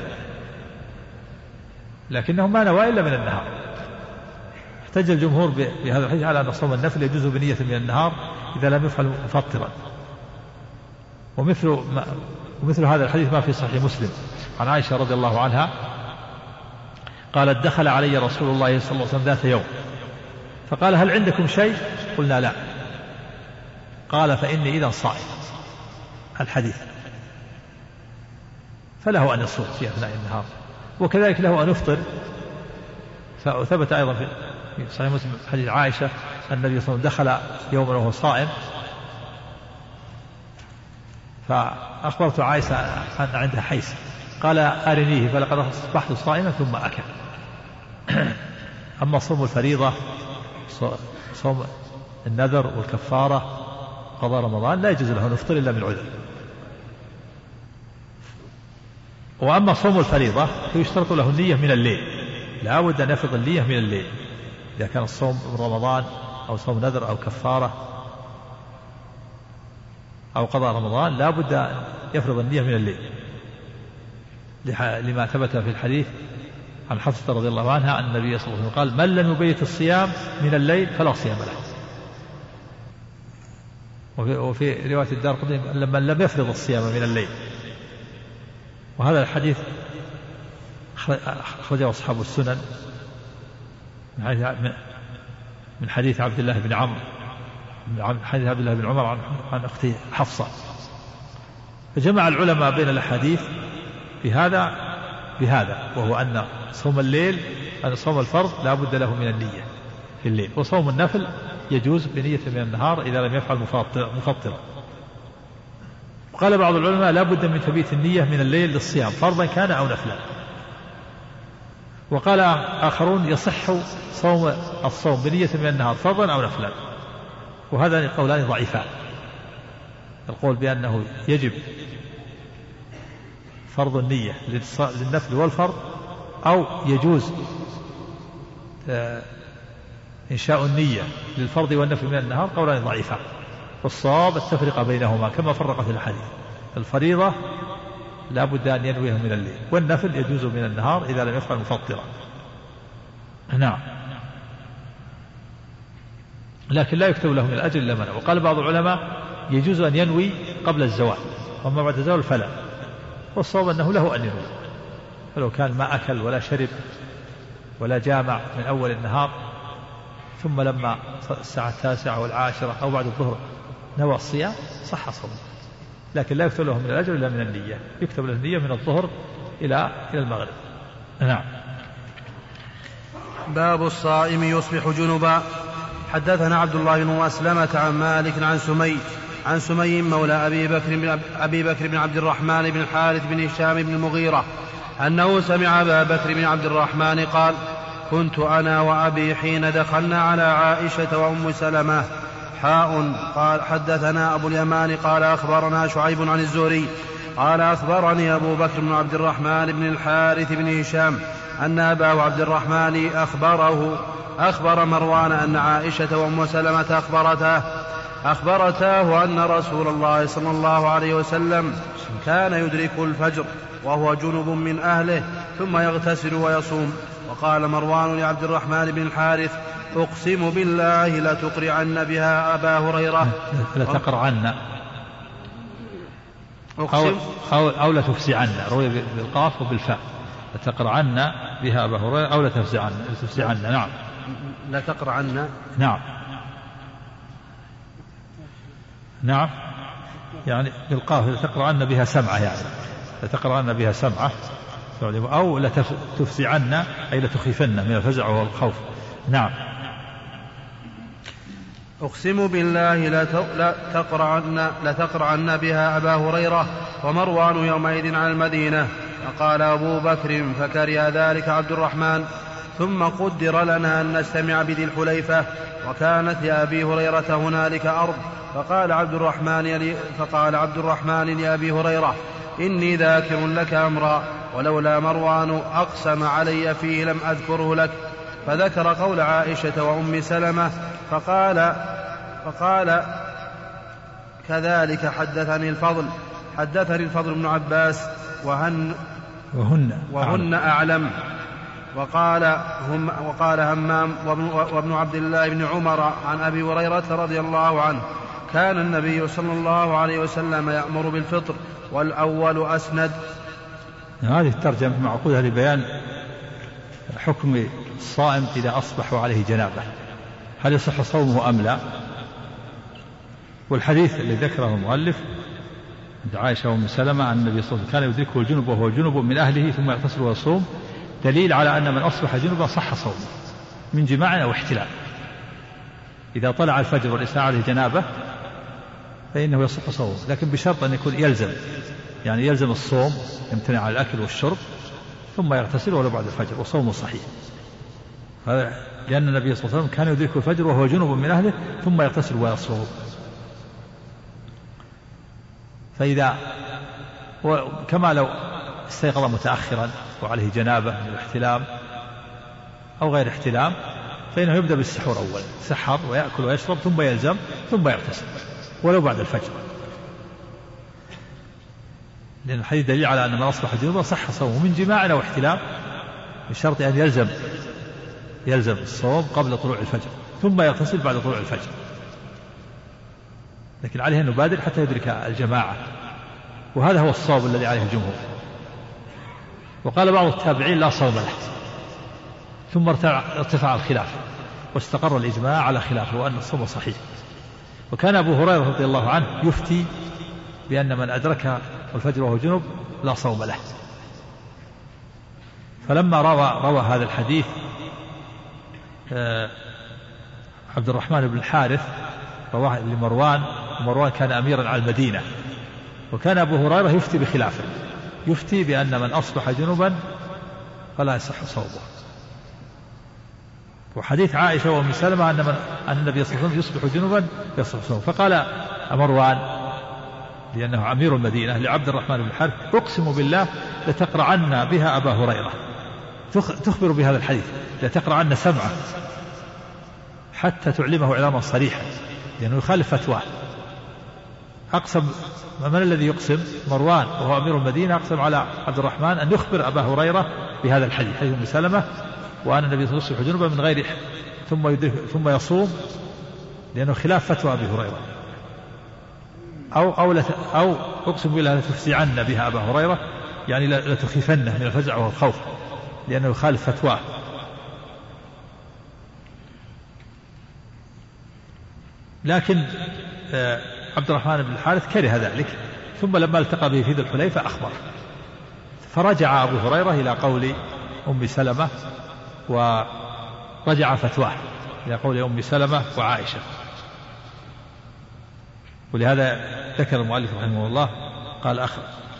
لكنه ما نوى إلا من النهار. احتج الجمهور بهذا الحديث على أن صوم النفل يجوز بنية من النهار إذا لم يفعل مفطرا. ومثل, ما ومثل هذا الحديث ما في صحيح مسلم عن عائشة رضي الله عنها قالت دخل علي رسول الله صلى الله عليه وسلم ذات يوم فقال هل عندكم شيء؟ قلنا لا. قال فإني إذا صائم. الحديث فله أن يصوم في أثناء النهار، وكذلك له أن يفطر. فثبت أيضا في صحيح مسلم حديث عائشة أن النبي صلى الله عليه وسلم دخل يوما وهو صائم، فأخبرت عائشة أن عندها حيث، قال أرنيه فلقد أصبحت صائما ثم أكل. أما صوم الفريضة صوم النذر والكفارة قضاء رمضان لا يجوز له أن يفطر إلا من عذر. وأما صوم الفريضة فيشترط له النية من الليل، لا بد أن يفرض النية من الليل إذا كان الصوم من رمضان أو صوم نذر أو كفارة أو قضاء رمضان لا بد أن يفرض النية من الليل، لما ثبت في الحديث عن حفصة رضي الله عنها أن النبي صلى الله عليه وسلم قال من لم يبيت الصيام من الليل فلا صيام له. وفي, وفي رواية الدارقطني من لم يفرض الصيام من الليل. وهذا الحديث أخرجه أصحاب السنن من حديث عبد الله بن عمرو من حديث عبد الله بن عمر عن, عن أخته حفصة. فجمع العلماء بين الأحاديث بهذا بهذا وهو أن صوم الليل أن صوم الفرض لا بد له من النية في الليل، وصوم النفل يجوز بنية من النهار إذا لم يفعل مفطرا. وقال بعض العلماء لا بد من تبيت النية من الليل للصيام فرضا كان أو نفلا. وقال آخرون يصح صوم الصوم بنية من النهار فرضا أو نفلا، وهذا القولان ضعيفان. القول بأنه يجب فرض النية للنفل والفرض أو يجوز إنشاء النية للفرض والنفل من النهار قولان ضعيفان، والصواب التفرقة بينهما كما فرقت الحديث. الفريضة لا بد أن ينويه من الليل، والنفل يجوز من النهار إذا لم يفعل مفطرا. نعم، لكن لا يكتب له من الأجر إلا منع. وقال بعض العلماء يجوز أن ينوي قبل الزوال، وما بعد الزوال فلا. والصواب أنه له أن ينوي، فلو كان ما أكل ولا شرب ولا جامع من أول النهار ثم لما الساعة التاسعة والعاشرة أو بعد الظهر نوى الصيام صح صومه، لكن لا يكتب له من الأجر إلا من النية، يكتب له النية من الظهر إلى إلى المغرب. نعم. باب الصائم يصبح جنبا. حدثنا عبد الله بن مسلمة عن مالك عن سمي عن سمي مولى أبي بكر بن أبي بكر بن عبد الرحمن بن الحارث بن هشام بن المغيرة أنه سمع أبا بكر بن عبد الرحمن قال كنت أنا وأبي حين دخلنا على عائشة وأم سلمة حاء. قال حدثنا أبو اليمان قال أخبرنا شعيب عن الزهري قال أخبرني أبو بكر بن عبد الرحمن بن الحارث بن هشام أن أباه عبد الرحمن أخبره أخبر مروان أن عائشة وأم سلمة أخبرته أخبرتاه أن رسول الله صلى الله عليه وسلم كان يدرك الفجر وهو جنب من أهله ثم يغتسل ويصوم. وقال مروان لعبد الرحمن بن الحارث أقسم بالله لتقرعن بها أبا هريرة لتقرعن أو, أو, أو لتفزعن، روي بالقاف وبالفاء، لتقرعن بها أبا هريرة أو لتفزعن. لتفزعن نعم لتقرعن نعم نعم يعني بالقاف لتقرعن بها سمعة، يعني لتقرعن بها سمعة، أو لتفزعن أي لتخيفن من الفزع والخوف. نعم. أقسم بالله لتقرعن, لتقرعن بها أبا هريرة ومروان يومئذ على المدينة. فقال أبو بكر فكره ذلك عبد الرحمن. ثم قدر لنا أن نستمع بذي الحليفة وكانت لأبي هريرة هنالك أرض. فقال عبد الرحمن فقال عبد الرحمن لأبي هريرة إني ذاكر لك أمرا ولولا مروان أقسم علي فيه لم أذكره لك. فذكر قول عائشة وأم سلمة فقال فقال كذلك حدثني الفضل حدثني الفضل بن عباس وهن وهن, وهن أعلم. وقال, هم وقال همام وابن عبد الله بن عمر عن أبي هريرة رضي الله عنه كان النبي صلى الله عليه وسلم يأمر بالفطر والأول أسند. هذه الترجمة معقودة لبيان حكم الصائم إذا أصبح عليه جنابة، هل يصح صومه أم لا؟ والحديث اللي ذكره المؤلف عند عائشة وأم سلمة عن النبي صلى الله عليه وسلم كان يدركه الجنب وهو جنب من أهله ثم يغتسل ويصوم، دليل على أن من أصبح جنبا صح صومه من جماع أو احتلال. إذا طلع الفجر والإنسان عليه جنابة فإنه يصح صومه، لكن بشرط أن يكون يلزم، يعني يلزم الصوم، يمتنع عن الأكل والشرب ثم يغتسل ولو بعد الفجر وصومه صحيح. هذا لأن النبي صلى الله عليه وسلم كان يدركه الفجر وهو جنب من أهله ثم يغتسل ويصوم. فإذا كما لو استيقظ متأخرا وعليه جنابة من الاحتلام أو غير احتلام فإنه يبدأ بالسحور أولا، سحر ويأكل ويشرب ثم يلزم ثم يغتسل ولو بعد الفجر، لأن الحديث دليل على أن من أصبح جنوبا صح صومه من جماع أو احتلام، بشرط أن يلزم يلزم الصوم قبل طلوع الفجر ثم يغتسل بعد طلوع الفجر، لكن عليه أن يبادر حتى يدرك الجماعة، وهذا هو الصواب الذي عليه الجمهور. وقال بعض التابعين لا صوم له، ثم ارتفع الخلاف واستقر الإجماع على خلافه وأن الصوم صحيح. وكان أبو هريرة رضي الله عنه يفتي بأن من أدرك الفجر وهو جنب لا صوم له. فلما روى, روى هذا الحديث عبد الرحمن بن الحارث رواه لمروان، ومروان كان أميرا على المدينة، وكان أبو هريرة يفتي بخلافه، يفتي بأن من أصبح جنبا فلا يصح صومه. وحديث عائشة وأم سلمة أن, من أن النبي صلى الله عليه وسلم يصبح جنبا يصح صومه. فقال مروان لأنه أمير المدينة لعبد الرحمن بن الحارث أقسم بالله لتقرعن بها أبا هريرة، تخبر بهذا الحديث لتقرعن سمعه حتى تعلمه إعلاما صريحا، لأنه يخالف فتواه. أقسم، من الذي يقسم؟ مروان وهو أمير المدينة أقسم على عبد الرحمن أن يخبر أبا هريرة بهذا الحديث، حديث أم سلمة، وأن النبي صلى الله عليه وسلم يصبح جنبا من غير ثم يدرك ثم يصوم، لأنه خلاف فتوى أبي هريرة. أو أو أو أقسم بالله لتفزعن بها أبا هريرة، يعني لتخيفنه من الفزع والخوف، لأنه يخالف فتواه. لكن عبد الرحمن بن الحارث كره ذلك، ثم لما التقى به في ذي الحليفة أخبره، فرجع أبو هريرة إلى قول أم سلمة ورجع فتواه إلى قول أم سلمة وعائشة. ولهذا ذكر المؤلف رحمه الله قال أخ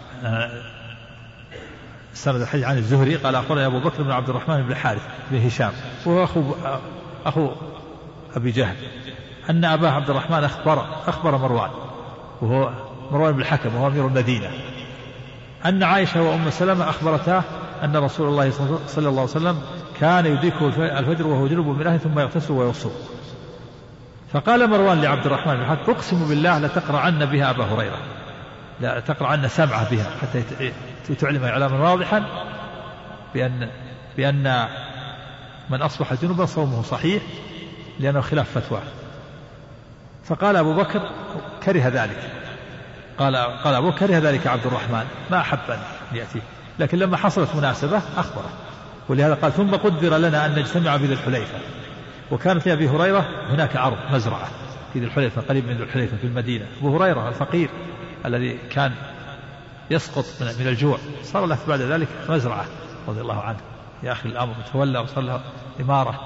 سند الحديث عن الزهري قال أخبرنا أبو بكر بن عبد الرحمن بن الحارث بن هشام وهو أخو, أخو أبي جهل أن أباه عبد الرحمن أخبر, أخبر مروان وهو مروان بن الحكم وهو أمير المدينة أن عائشة وأم سلمة أخبرتاه أن رسول الله صلى الله عليه وسلم كان يدركه الفجر وهو جنب من أهله ثم يغتسل ويصوم. فقال مروان لعبد الرحمن بن الحكم أقسم بالله لتقرعن بها أبا هريرة، لا تقرعن سمعه بها حتى تعلم إعلاما واضحا بأن, بأن من أصبح جنبا صومه صحيح لأنه خلاف فتواه. فقال أبو بكر كره ذلك، قال, قال أبو كره ذلك عبد الرحمن ما أحب أن يأتي، لكن لما حصلت مناسبة أخبره. ولهذا قال ثم قدر لنا أن نجتمع بذي الحليفة، وكانت لأبي هريرة هناك عرض مزرعة في ذي الحليفة قريب من ذي الحليفة في المدينة. أبو هريرة الفقير الذي كان يسقط من الجوع صار له بعد ذلك مزرعة رضي الله عنه يا أخي الأمر، تولى وصار له إمارة.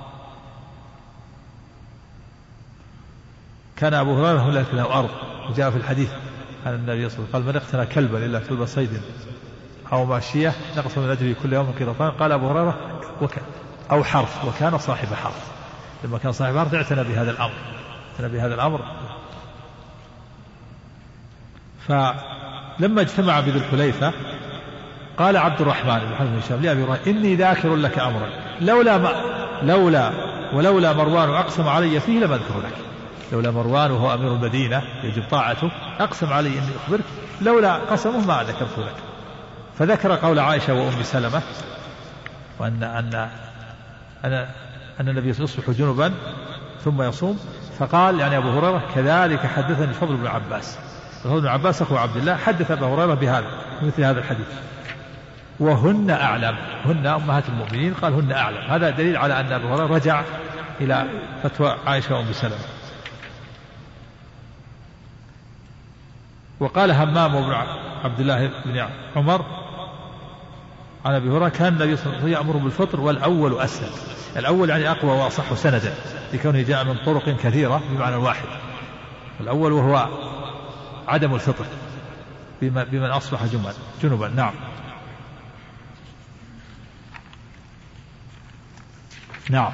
كان أبو هريرة هناك له أرض، وجاء في الحديث عن النبي صلى الله عليه وسلم قال من اقتنى كلبا إلا كلب صيد أو ماشية نقص من أجله كل يوم قيراطان. قال أبو هريرة وكان أو حرث، وكان صاحب حرث، لما كان صاحب حرث اعتنى بهذا الأمر اعتنى بهذا الأمر فلما اجتمع بذي الحليفة قال عبد الرحمن بن حزم الشام لأبي هريرة إني ذاكر لك أمرا لولا ما لولا ولولا مروان أقسم علي فيه لم أذكر لك. لولا مروان وهو أمير المدينة يجب طاعته أقسم علي إني أخبرك لولا قسمه ما ذكرت لك. فذكر قول عائشة وأم سلمة وأن أن أن أن النبي يصبح جنبا ثم يصوم، فقال يعني أبو هريرة كذلك حدثني الفضل بن عباس. الفضل بن عباس أخو عبد الله حدث أبو هريرة بهذا مثل هذا الحديث، وهن أعلم، هن أمهات المؤمنين قال هن أعلم. هذا دليل على أن أبو هريرة رجع إلى فتوى عائشة وأم سلمة. وقال همام بن عبد الله بن عمر عن أبي هريرة كان النبي صلى الله عليه وسلم يأمر بالفطر والأول أسهل. الأول يعني أقوى وأصح سندا لكونه جاء من طرق كثيرة بمعنى واحد. الأول وهو عدم الفطر بمن أصبح جنبا. نعم. نعم.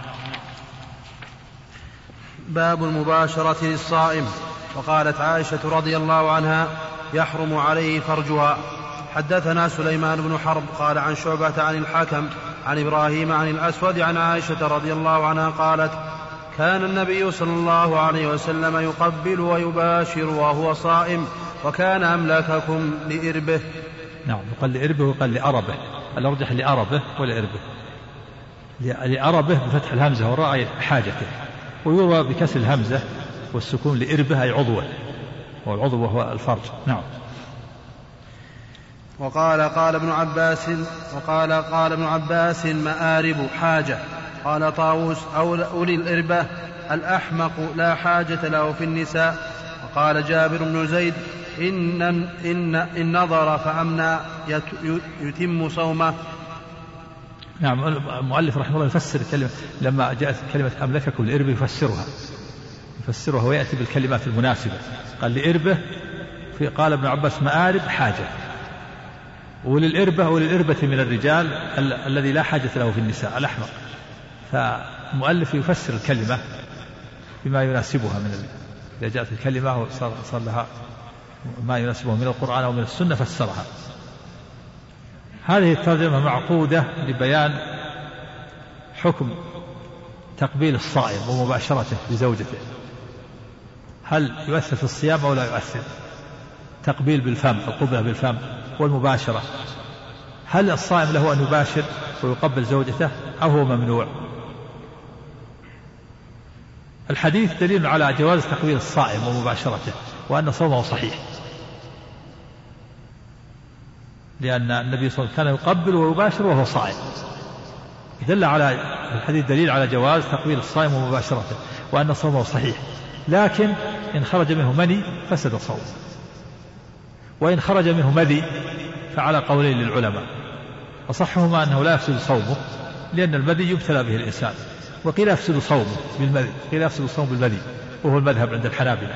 باب المباشرة للصائم. وقالت عائشة رضي الله عنها يحرم عليه فرجها. حدثنا سليمان بن حرب قال عن شعبة عن الحكم عن إبراهيم عن الأسود عن عائشة رضي الله عنها قالت كان النبي صلى الله عليه وسلم يقبل ويباشر وهو صائم وكان أملككم لإربه. نعم. وقال لإربه وقال لأربه، الأرجح لأربه ولإربه. لأربه بفتح الهمزة والراء حاجته، ويروى بكسر الهمزة والسكون لإربه أي عضوه، والعضو وهو الفرج. نعم. وقال قال ابن عباس وقال قال ابن عباس مآرب حاجة. قال طاووس أولي الإربة الأحمق لا حاجة له في النساء. وقال جابر بن زيد إن, إن, إن نظر فأمنى يتم صومه. نعم. المؤلف رحمه الله يفسر كلمة لما جاءت كلمة أملككم الإربة يفسرها يفسرها ويأتي بالكلمات المناسبة. قال لإربة في قال ابن عباس مآرب حاجة، وللإربة وللإربة من الرجال ال- الذي لا حاجة له في النساء الأحمق. فالمؤلف يفسر الكلمة بما يناسبها من ال... إذا جاءت الكلمة وصار صار لها ما يناسبها من القرآن أو من السنة فسرها. هذه الترجمة معقودة لبيان حكم تقبيل الصائم ومباشرته لزوجته، هل يؤثر في الصيام أو لا يؤثر؟ تقبيل بالفم، القبلة بالفم والمباشرة، هل الصائم له أن يباشر ويقبل زوجته أو هو ممنوع؟ الحديث دليل على جواز تقبيل الصائم ومباشرته وأن صومه صحيح، لأن النبي صلى الله عليه وسلم كان يقبل ويباشر وهو صائم. دل على الحديث دليل على جواز تقبيل الصائم ومباشرته وأن صومه صحيح. لكن إن خرج منه مني فسد صومه، وإن خرج منه مذي فعلى قولين للعلماء، أصحهما أنه لا يفسد صومه لأن المذي يبتلى به الإنسان، وقيل يفسد صومه بالمذي، قيل يفسد صومه بالمذي وهو المذهب عند الحنابلة.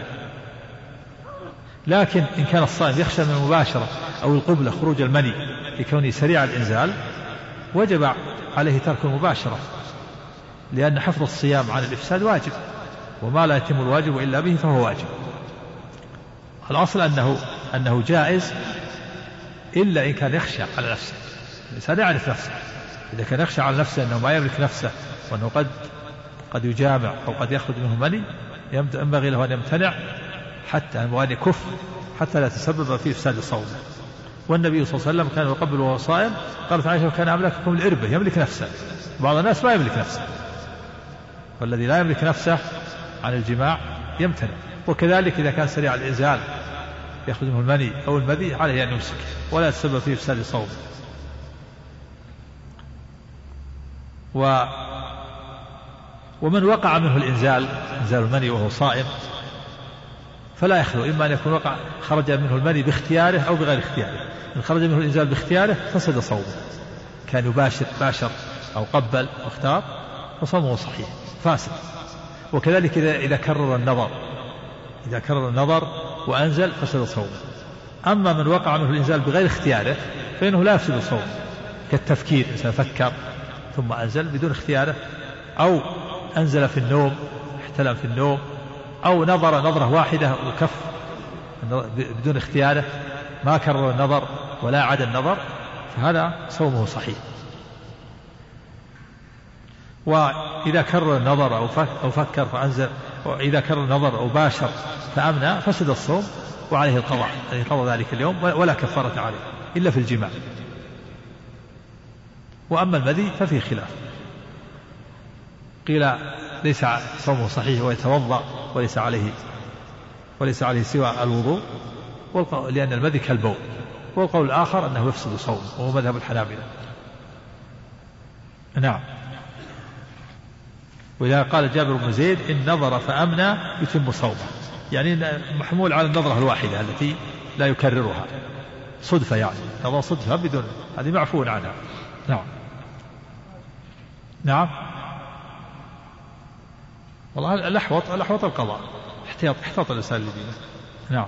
لكن إن كان الصائم يخشى من المباشرة أو القبلة خروج المني لكونه سريع الإنزال وجب عليه ترك المباشرة، لأن حفظ الصيام عن الإفساد واجب، وما لا يتم الواجب إلا به فهو واجب. الأصل أنه, أنه جائز إلا إن كان يخشى على نفسه، الإنسان يعرف نفسه، إذا كان يخشى على نفسه أنه ما يملك نفسه وأنه قد, قد يجامع أو قد يخرج منه مني ينبغي له أن يمتنع حتى أن يكف حتى لا تسبب في إفساد صومه. والنبي صلى الله عليه وسلم كان يقبل وهو صائم، قالت عائشة كان أملككم الإربة، يملك نفسه. بعض الناس ما يملك نفسه، والذي لا يملك نفسه عن الجماع يمتنع. وكذلك إذا كان سريع الإنزال يأخذ منه المني أو المذي عليه أن يمسك ولا يتسبب في إفساد صومه. و ومن وقع منه الإنزال إنزال المني وهو صائم فلا يخلو، إما أن يكون وقع خرج منه المني باختياره أو بغير اختياره. إن خرج منه الإنزال باختياره فسد صومه، كان يباشر باشر أو قبل واختار فصومه صحيح فاسد. وكذلك إذا, إذا كرر النظر إذا كرر النظر وأنزل فسد صومه. أما من وقع منه الإنزال بغير اختياره فإنه لا يفسد صومه، كالتفكير، إنسان فكر ثم أنزل بدون اختياره، أو أنزل في النوم احتلم في النوم، أو نظر نظرة واحدة وكف بدون اختياره ما كرر النظر ولا عاد النظر، فهذا صومه صحيح. وإذا كرر النظر أو فكر فأنزل، وإذا كرر النظر أو باشر فأمنى فسد الصوم وعليه القضاء، يعني قضى ذلك اليوم ولا كفارة عليه إلا في الجماع. وأما المذي ففيه خلاف، قيل ليس صومه صحيح ويتوضأ وليس عليه وليس عليه سوى الوضوء لأن المذي كالبول، والقول الآخر أنه يفسد صومه وهو مذهب الحنابلة. نعم. وإذا قال جابر بن زيد إن نظر فأمنى يتم صومه، يعني محمول على النظرة الواحدة التي لا يكررها، صدفة يعني نظر صدفة بدون، هذه معفو عنها. نعم. نعم. والله الأحوط الأحوط القضاء، احتياط احتياط الإنسان لدينه. نعم.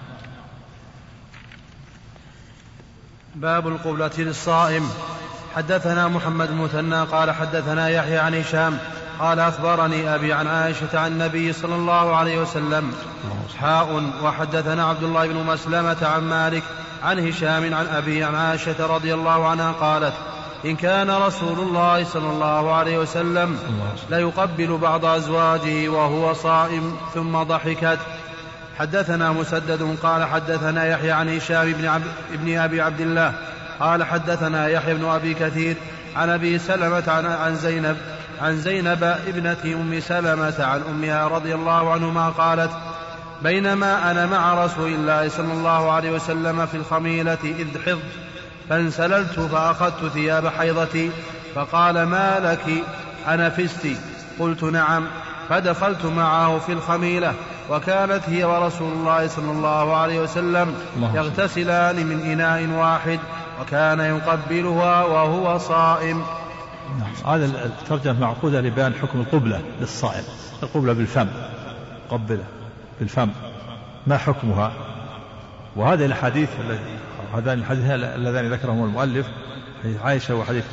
باب القبلة للصائم. حدثنا محمد المثنى قال حدثنا يحيى عن هشام قال أخبرني أبي عن عائشة عن النبي صلى الله عليه وسلم حاء. وحدثنا عبد الله بن مسلمة عن مالك عن هشام عن أبي عن عائشة رضي الله عنها قالت إن كان رسول الله صلى الله عليه وسلم ليقبل بعض أزواجه وهو صائم ثم ضحكت. حدثنا مسدد قال حدثنا يحيى عن هشام بن, عب... بن أبي عبد الله قال حدثنا يحيى بن أبي كثير عن أبي سلمة عن, عن زينب عن زينب ابنة أم سلمة عن أمها رضي الله عنهما قالت بينما أنا مع رسول الله صلى الله عليه وسلم في الخميلة إذ حضت فانسللت فأخذت ثياب حيضتي فقال ما لك أنفستي؟ قلت نعم. فدخلت معه في الخميلة وكانت هي ورسول الله صلى الله عليه وسلم يغتسلان من إناء واحد وكان يقبلها وهو صائم. هذا الترجمة معقودة لبيان حكم القبلة للصائم، القبلة بالفم، قبلة بالفم ما حكمها. وهذه الحديث هذان الحديث اللذان ذكرهم المؤلف حديث عائشة وحديث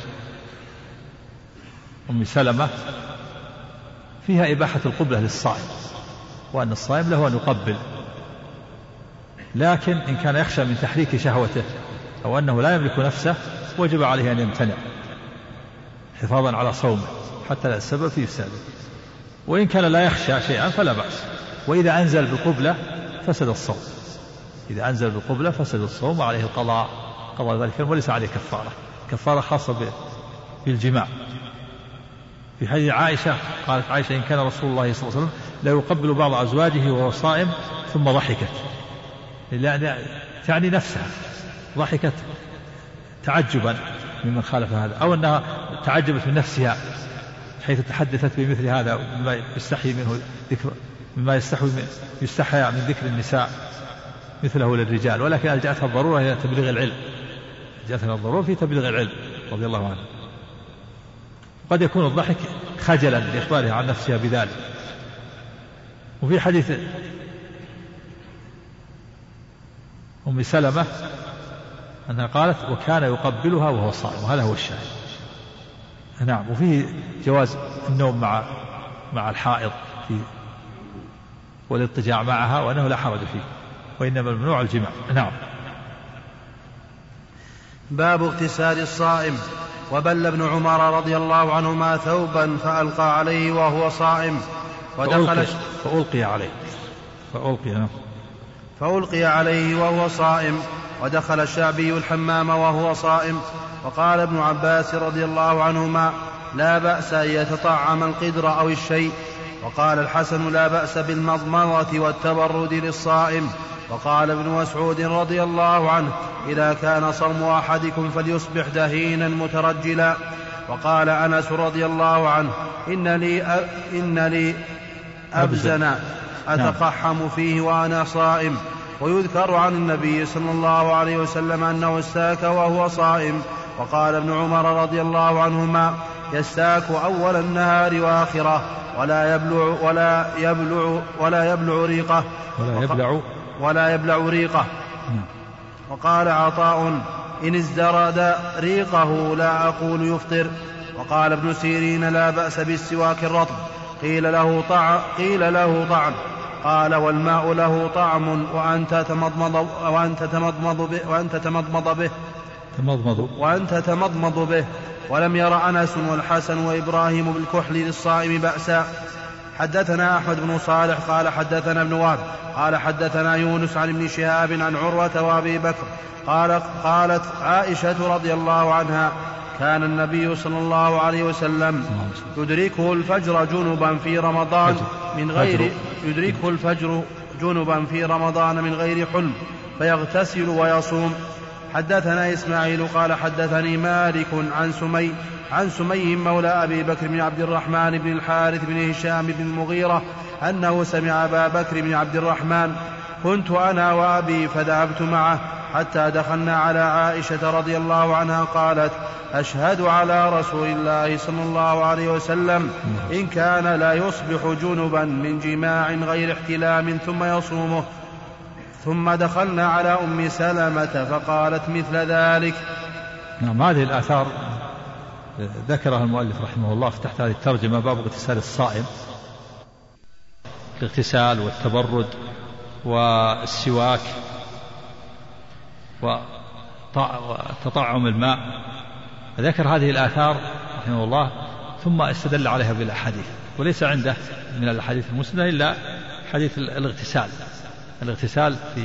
أم سلمة فيها إباحة القبلة للصائم، وأن الصائم له أن يقبل، لكن إن كان يخشى من تحريك شهوته أو أنه لا يملك نفسه وجب عليه أن يمتنع حفاظا على صومه حتى لا السبب فيه السبب. وإن كان لا يخشى شيئا فلا بأس. وإذا أنزل بالقبلة فسد الصوم، إذا أنزل بالقبلة فسد الصوم وعليه القضاء، قضاء ذلك وليس عليه كفارة، كفارة خاصة بالجماع. في حديث عائشة قالت عائشة إن كان رسول الله صلى الله عليه وسلم لا يقبل بعض أزواجه وهو صائم ثم ضحكت، تعني نفسها ضحكت تعجبا ممن خالف هذا، أو أنها تعجبت من نفسها حيث تحدثت بمثل هذا مما يستحي منه ذكر، مما يستحي يستحي من ذكر النساء مثله للرجال، ولكن ألجأتها الضرورة إلى تبليغ العلم، ألجأتها الضرورة في تبليغ العلم رضي الله عنه. قد يكون الضحك خجلا لإخبارها عن نفسها بذلك. وفي حديث أم سلمة أنها قالت وكان يقبلها وهو صائم، وهذا هو الشاهد. نعم. وفيه جواز النوم مع مع الحائض في والاضطجاع معها وأنه لا حرج فيه، وإنما الممنوع الجماع. نعم. باب اغتسال الصائم. وبل ابن عمر رضي الله عنهما ثوبا فألقى عليه وهو صائم ودخل فألقي عليه فألقي فألقي عليه وهو صائم ودخل الشعبي الحمام وهو صائم. وقال ابن عباس رضي الله عنهما لا بأس أن يتطعم القدر أو الشيء. وقال الحسن لا بأس بالمضمضة والتبرد للصائم. وقال ابن مسعود رضي الله عنه إذا كان صوم أحدكم فليصبح دهينا مترجلا. وقال أنس رضي الله عنه إن لي, أ... إن لي أبزنا أتقحم فيه وأنا صائم. ويذكر عن النبي صلى الله عليه وسلم أنه استاك وهو صائم. وقال ابن عمر رضي الله عنهما يستاك أول النهار وآخره ولا يبلع ولا يبلع ولا يبلع ريقه ولا يبلع ولا يبلع ريقه. وقال عطاء إن ازدرد ريقه لا أقول يفطر. وقال ابن سيرين لا بأس بالسواك الرطب. قيل له طعم قيل له طعم قال والماء له طعم وأنت تمضمض وأنت تمضمض به وأنت تمضمض به تمضمض وأنت تمضمض به ولم ير أنس والحسن وإبراهيم بالكحل للصائم بأسا. حدثنا أحمد بن صالح قال حدثنا ابن وهب قال حدثنا يونس عن ابن شهاب عن عروة وأبي بكر قال قالت عائشة رضي الله عنها كان النبي صلى الله عليه وسلم يدركه الفجر جنبا في رمضان من غير يدركه الفجر جنبا في رمضان من غير حلم فيغتسل ويصوم. حدثنا إسماعيل قال حدثني مالك عن سمي عن سمي مولى أبي بكر بن عبد الرحمن بن الحارث بن هشام بن المغيرة أنه سمع أبا بكر بن عبد الرحمن كنت أنا وأبي فذهبت معه حتى دخلنا على عائشة رضي الله عنها قالت أشهد على رسول الله صلى الله عليه وسلم إن كان لا يصبح جنبا من جماع غير احتلام ثم يصومه. ثم دخلنا على أم سلمة فقالت مثل ذلك. نعم، هذه الآثار ذكرها المؤلف رحمه الله تحت هذه الترجمة باب اغتسال الصائم، الاغتسال والتبرد والسواك وتطعم الماء. ذكر هذه الآثار رحمه الله ثم استدل عليها بالأحاديث، وليس عنده من الأحاديث المسندة إلا حديث الاغتسال الاغتسال في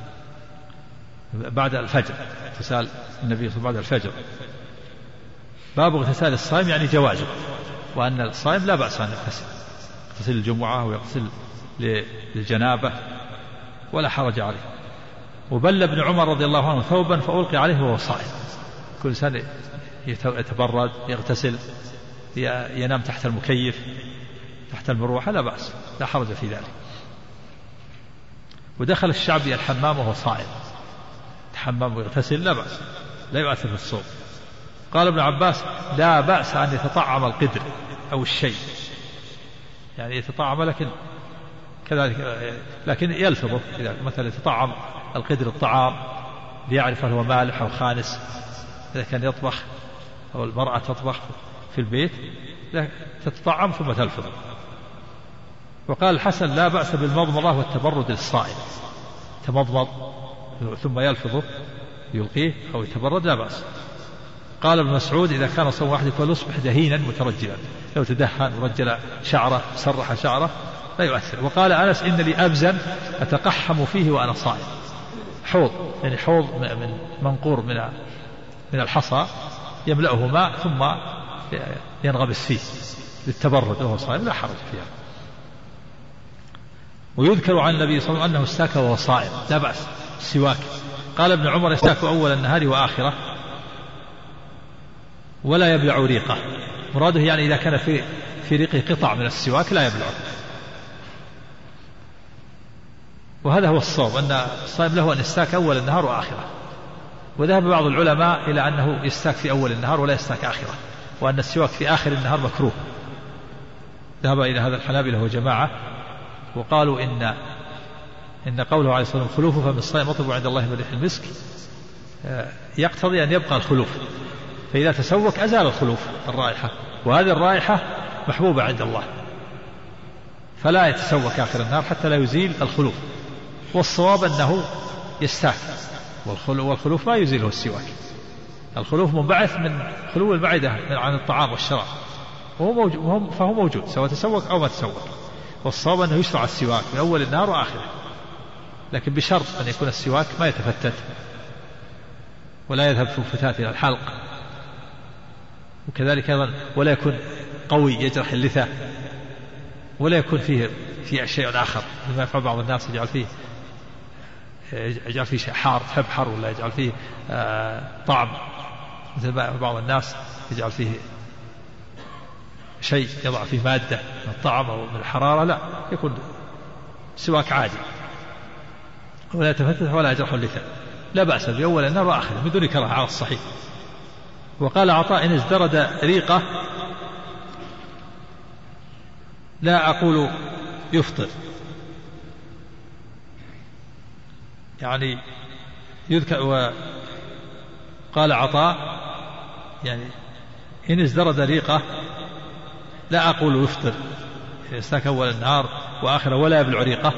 بعد الفجر، اغتسال النبي صلى الله عليه وسلم بعد الفجر. باب اغتسال الصائم يعني جوازه، وأن الصائم لا بأس أن يغتسل، يغتسل الجمعة ويغتسل للجنابة ولا حرج عليه. وبل ابن عمر رضي الله عنه ثوبا فألقي عليه وهو صائم، كل سنة يتبرد يغتسل ينام تحت المكيف تحت المروحة لا بأس، لا حرج في ذلك. ودخل الشعبي الحمام وهو صائم، يتحمم ويغتسل لا بأس، لا يؤثر في الصوم. قال ابن عباس لا بأس أن يتطعم القدر أو الشيء، يعني يتطعم لكن كذلك لكن يلفظه، إذا مثلا يتطعم القدر الطعام ليعرف هل هو مالح أو خانس، إذا كان يطبخ أو المرأة تطبخ في البيت تتطعم ثم تلفظه. وقال الحسن لا بأس بالمضمضة والتبرد للصائم، تمضمض ثم يلفظه يلقيه أو يتبرد لا بأس. قال ابن مسعود إذا كان صوم واحد فليصبح دهينا مترجلا، لو تدهن ورجل شعره سرح شعره لا يؤثر. وقال أنس إن لي أبزا أتقحم فيه وأنا صائم، حوض يعني حوض من منقور من من الحصى يملأه ماء ثم ينغمس فيه للتبرد وهو صائم لا حرج فيها. ويذكر عن النبي صلى الله عليه وسلم أنه استاك وهو صائم لا بأس السواك. قال ابن عمر يستاك أول النهار وآخرة ولا يبلع ريقه، مراده يعني إذا كان في في ريقه قطع من السواك لا يبلعه. وهذا هو الصواب أن الصائم له أن يستاك أول النهار وآخرة. وذهب بعض العلماء إلى أنه يستاك في أول النهار ولا يستاك آخرة، وأن السواك في آخر النهار مكروه. ذهب إلى هذا الحنابلة وجماعة، وقالوا إن إن قوله عليه الصلاة والسلام خلوف فم الصائم مطلب عند الله من ريح المسك يقتضي أن يبقى الخلوف، فإذا تسوك أزال الخلوف الرائحة، وهذه الرائحة محبوبة عند الله، فلا يتسوك آخر النهار حتى لا يزيل الخلوف. والصواب أنه يستاك، والخلوف ما يزيله السواك، الخلوف منبعث من خلو المعدة عن الطعام والشراب، وهو موجود فهو موجود سواء تسوك أو ما تسوك. والصواب أنه يشرع السواك من أول النهار وآخره، لكن بشرط أن يكون السواك ما يتفتت ولا يذهب في فتات إلى الحلق، وكذلك أيضا ولا يكون قوي يجرح اللثة، ولا يكون فيه فيه شيء آخر مما يفعل بعض الناس، يجعل فيه يجعل فيه شيء حار تبحر، ولا يجعل فيه طعم مثل بعض الناس يجعل فيه شيء يضع فيه مادة من الطعم أو من الحرارة، لا يكون سواك عادي ولا يتفتت ولا يجرح اللثة، لا بأس بأول النهار وآخره من دون كراهة على الصحيح. وقال عطاء إن ازدرد ريقة لا أقول يفطر، يعني يذكر. وقال عطاء يعني إن ازدرد ريقة لا أقول يفطر، يستاك أول النهار وآخره ولا يبلع ريقة.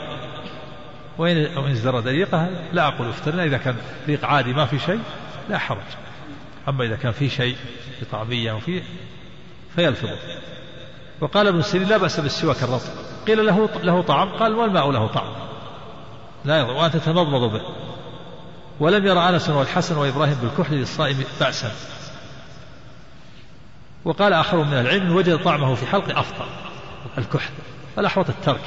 وإن ازدرد ريقة لا أقول يفطر، إذا كان ريق عادي ما في شيء لا حرج. أما إذا كان في شيء في طعمية وفيه فيلفظه. وقال ابن سيرين لا بأس بالسواك الرطب. قيل له له طعم، قال والماء له طعم لا يضر وأنت تتمضمض به. ولم يرى أنس والحسن وإبراهيم بالكحل للصائم بأسا. وقال آخر من العلم وجد طعمه في حلق أفضل الكحل، فالأحوط الترك،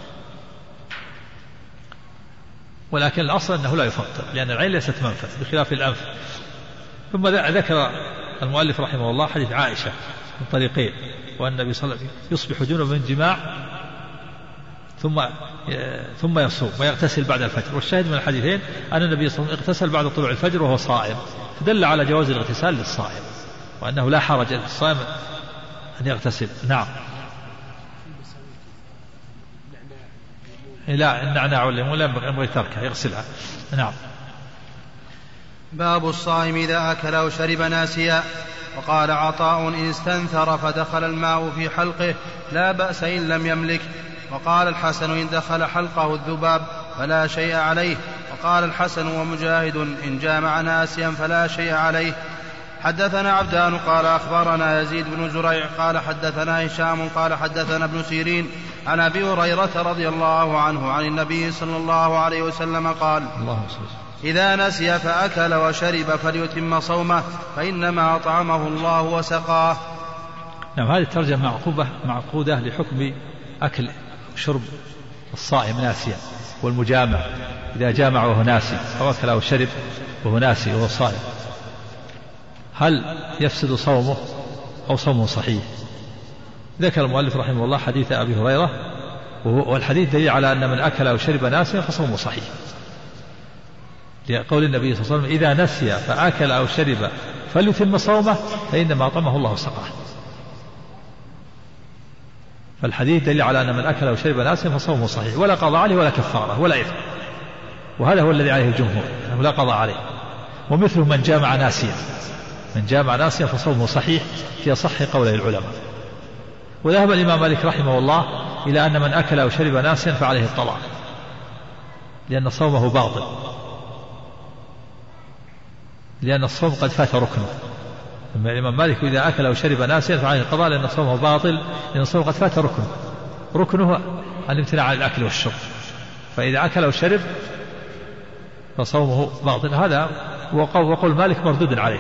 ولكن الأصل أنه لا يفطر لأن العين ليست منفذ بخلاف الأنف. ثم ذكر المؤلف رحمه الله حديث عائشة من طريقين، وأن النبي صلى الله عليه وسلم يصبح جنبا من جماع ثم ثم يصوم ويغتسل بعد الفجر. والشاهد من الحديثين أن النبي صلى الله عليه وسلم اغتسل بعد طلوع الفجر وهو صائم، فدل على جواز الاغتسال للصائم وأنه لا حرج للصائم أن يغتسل. نعم. لا النعناع والليمون لا ينبغي تركها، يغسلها. نعم. باب الصائم إذا أكل أو شرب ناسيا. وقال عطاء إن استنثر فدخل الماء في حلقه لا بأس إن لم يملك. وقال الحسن إن دخل حلقه الذباب فلا شيء عليه. وقال الحسن ومجاهد إن جامع ناسيا فلا شيء عليه. حدثنا عبدان قال أخبرنا يزيد بن زريع قال حدثنا هشام قال حدثنا ابن سيرين عن أبي هريرة رضي الله عنه عن النبي صلى الله عليه وسلم قال إذا نسي فأكل وشرب فليتم صومه فإنما أطعمه الله وسقاه. نعم. هذه الترجمة معقوبة معقودة لحكم أكل شرب الصائم ناسيا والمجامع إذا جامع وهو ناسي أو أكل أو شرب وهو ناسي وهو صائم، هل يفسد صومه أو صومه صحيح؟ ذكر المؤلف رحمه الله حديث أبي هريرة، والحديث دليل على أن من أكل أو شرب ناسيا فصومه صحيح، لقول النبي صلى الله عليه وسلم إذا نسي فأكل أو شرب فليتم صومه فإنما أطعمه الله وسقاه. فالحديث دليل على أن من أكل أو شرب ناسيا فصومه صحيح ولا قضاء عليه ولا كفارة ولا إثم، وهذا هو الذي عليه الجمهور أنه لا قضاء عليه. ومثله من جامع ناسيا، من جامع ناسيا فصومه صحيح في صح قول العلماء. وذهب الإمام مالك رحمه الله إلى أن من أكل أو شرب ناسيا فعليه الطلاق لأن صومه باطل، لأن الصوم قد فات ركنه. أما الإمام مالك إذا أكل أو شرب ناسيا فعليه القضاء لأن صومه باطل، لأن الصوم قد فات ركنه، ركنه الامتناع عن الأكل والشرب، فإذا أكل أو شرب فصومه باطل. هذا وقول مالك مردود عليه،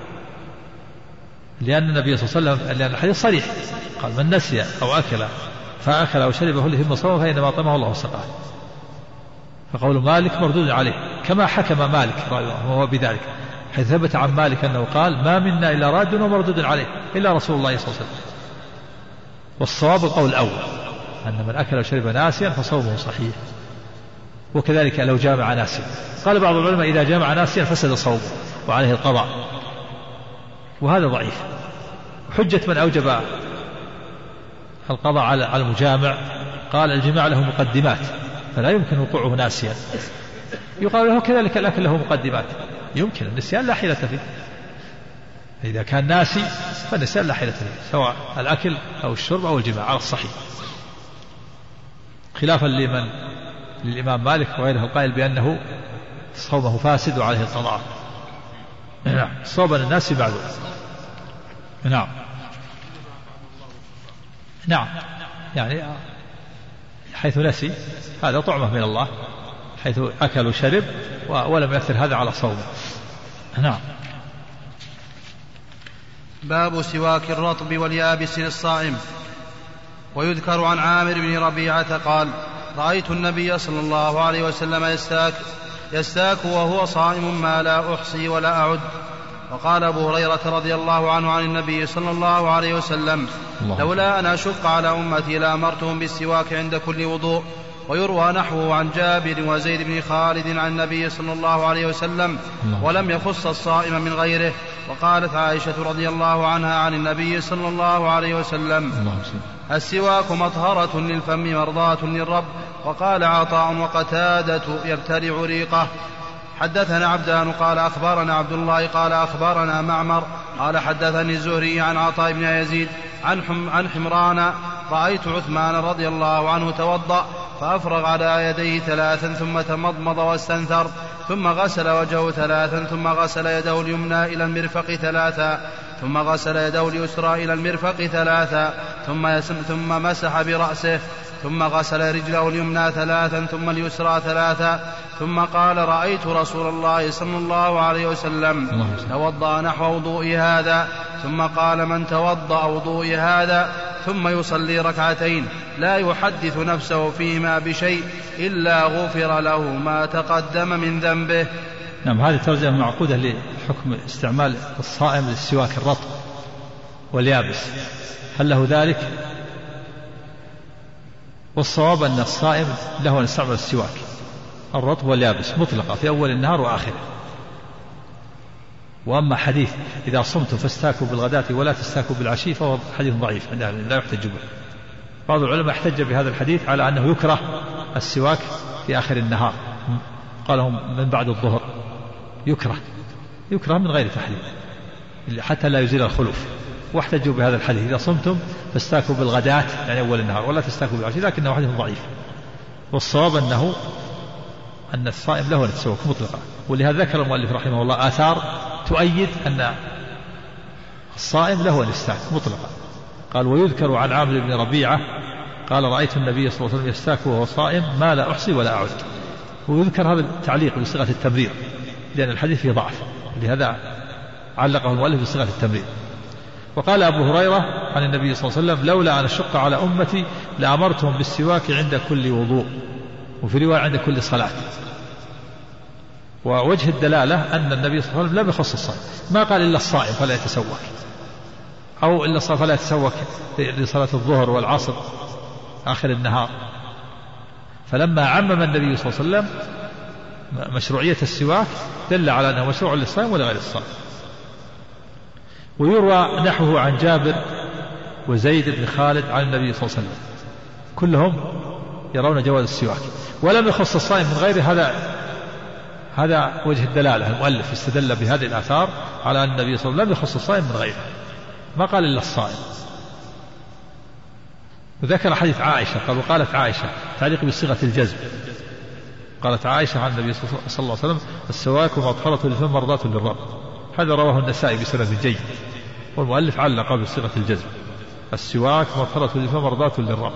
لأن النبي صلى الله عليه وسلم لأن الحديث صريح قال من نسي أو أكل فأكل أو شرب فليتم صومه فإنما أطعمه الله وسقاه. فقول مالك مردود عليه كما حكم مالك وهو بذلك، حيث ثبت عن مالك أنه قال ما منا إلا راد ومردود عليه إلا رسول الله صلى الله عليه وسلم. والصواب القول الأول أن من أكل وشرب ناسيا فصومه صحيح، وكذلك لو جامع ناسيا. قال بعض العلماء إذا جامع ناسيا فسد صومه وعليه القضاء، وهذا ضعيف. حجة من أوجب القضاء على المجامع قال الجماع له مقدمات فلا يمكن وقوعه ناسيا. يقال له كذلك الأكل له مقدمات، يمكن النسيان لا حيلة فيه. إذا كان ناسي فالنسيان لا حيلة فيه، سواء الأكل أو الشرب أو الجماع على الصحيح، خلافا لمن للإمام مالك وغيره القائل بأنه صومه فاسد وعليه القضاء. نعم. صوم الناس بعد. نعم. نعم. يعني حيث نسي هذا طعمه من الله، حيث أكل وشرب ولم يأثر هذا على صومه. نعم. باب سواك الرطب واليابس للصائم. ويذكر عن عامر بن ربيعة قال رأيت النبي صلى الله عليه وسلم يستاك يستاك وهو صائم ما لا أحصي ولا أعد. وقال أبو هريرة رضي الله عنه عن النبي صلى الله عليه وسلم لولا أن أشق على أمتي لأمرتهم بالسواك عند كل وضوء. ويروى نحوه عن جابر وزيد بن خالد عن النبي صلى الله عليه وسلم ولم يخص الصائم من غيره. وقالت عائشة رضي الله عنها عن النبي صلى الله عليه وسلم السواك مطهرة للفم مرضاة للرب. وقال عطاء وقتادة يبتلع ريقه. حدثنا عبدان قال أخبرنا عبد الله قال أخبرنا معمر قال حدثني الزهري عن عطاء بن يزيد عن, حم عن حمران رأيت عثمان رضي الله عنه توضأ فأفرغ على يديه ثلاثا ثم تمضمض واستنثر ثم غسل وجهه ثلاثا ثم غسل يده اليمنى إلى المرفق ثلاثا ثم غسل يده اليسرى إلى المرفق ثلاثا ثم, ثم مسح برأسه ثم غسل رجله اليمنى ثلاثا ثم اليسرى ثلاثا ثم قال رأيت رسول الله صلى الله عليه وسلم توضأ نحو وضوء هذا ثم قال من توضأ وضوء هذا ثم يصلي ركعتين لا يحدث نفسه فيما بشيء إلا غفر له ما تقدم من ذنبه. نعم هذه ترجمة معقودة لحكم استعمال الصائم للسواك الرطب واليابس هل له ذلك؟ والصواب أن الصائم له أن يستعمل السواك الرطب واليابس مطلقة في أول النهار وآخره. وأما حديث إذا صمتم فاستاكوا بالغداة ولا تستاكوا بالعشي فهو حديث ضعيف لا يحتج به. بعض العلماء احتج بهذا الحديث على أنه يكره السواك في آخر النهار قالهم من بعد الظهر يكره يكره من غير تحريم حتى لا يزيل الخلوف واحتجوا بهذا الحديث إذا صمتم فاستاكوا بالغداة يعني أول النهار ولا تستاكوا بالعشي لكنه حديث ضعيف. والصواب أنه أن الصائم له أن يتسوك مطلقا. ولهذا ذكر المؤلف رحمه الله آثار تؤيد أن الصائم له أن يستاك مطلقا. قال ويذكر عن عامر بن ربيعة قال رأيت النبي صلى الله عليه وسلم يستاك وهو صائم ما لا أحصي ولا أعد. ويذكر هذا التعليق بصيغة التمرير لأن الحديث فيه ضعف لهذا علقه المؤلف بصيغة التمرير. وقال أبو هريرة عن النبي صلى الله عليه وسلم لولا أن أشق على أمتي لأمرتهم بالسواك عند كل وضوء وفي رواية عند كل صلاة. ووجه الدلالة أن النبي صلى الله عليه وسلم لم يخص الصائم ما قال إلا الصائم فلا يتسوك أو إلا الصائم فلا يتسوك لصلاة الظهر والعصر آخر النهار. فلما عمم النبي صلى الله عليه وسلم مشروعية السواك دل على أنه مشروع للصائم ولغير الصائم. ويروى نحوه عن جابر وزيد بن خالد عن النبي صلى الله عليه وسلم كلهم يرون جواز السواك ولم يخص الصائم من غير هذا. هذا وجه الدلالة المؤلف استدل بهذه الآثار على أن النبي صلى الله عليه وسلم لم يخص الصائم من غيره ما قال إلا الصائم. وذكر حديث عائشة قال وقالت عائشة تعليق بصيغة الجزم قالت عائشة عن النبي صلى الله عليه وسلم السواك مطهرة للفم مرضاة للرب. هذا رواه النسائي بسند جيد والمؤلف علق بصيغة الجزم السواك مطهرة للفم مرضاة للرب.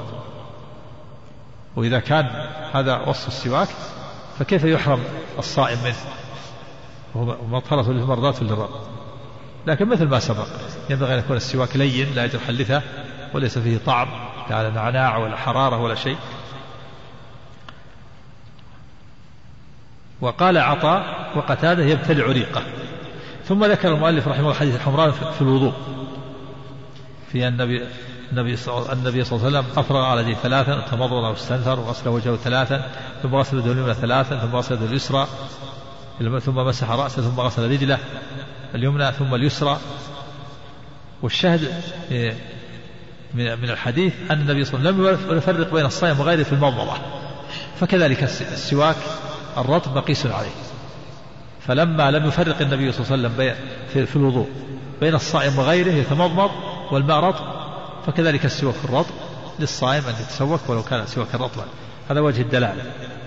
وإذا كان هذا وصف السواك فكيف يحرم الصائم منه وهو مطهرة للفم مرضاة للرب. لكن مثل ما سبق ينبغي أن يكون السواك لين لا يجرح اللثة وليس فيه طعم لا نعناع ولا حرارة ولا شيء. وقال عطاء وقتاده يبتلع ريقه. ثم ذكر المؤلف رحمه الله حديث الحمران في الوضوء في النبي النبي صلى الله عليه وسلم أفرغ على يديه ثلاثا تمضمض واستنثر وغسل وجهه ثلاثا ثم غسل يده اليمنى ثلاثا ثم غسل يده اليسرى ثم مسح رأسه ثم غسل رجله اليمنى ثم اليسرى. والشاهد من الحديث أن النبي صلى الله عليه وسلم لم يفرق بين الصائم وغيره في المضمضة فكذلك السواك الرطب مقيس عليه. فلما لم يفرق النبي صلى الله عليه وسلم في الوضوء بين الصائم وغيره يتمضمض والماء رطب فكذلك السواك الرطب للصائم أن يتسوك ولو كان السواك رطبا. هذا وجه الدلالة.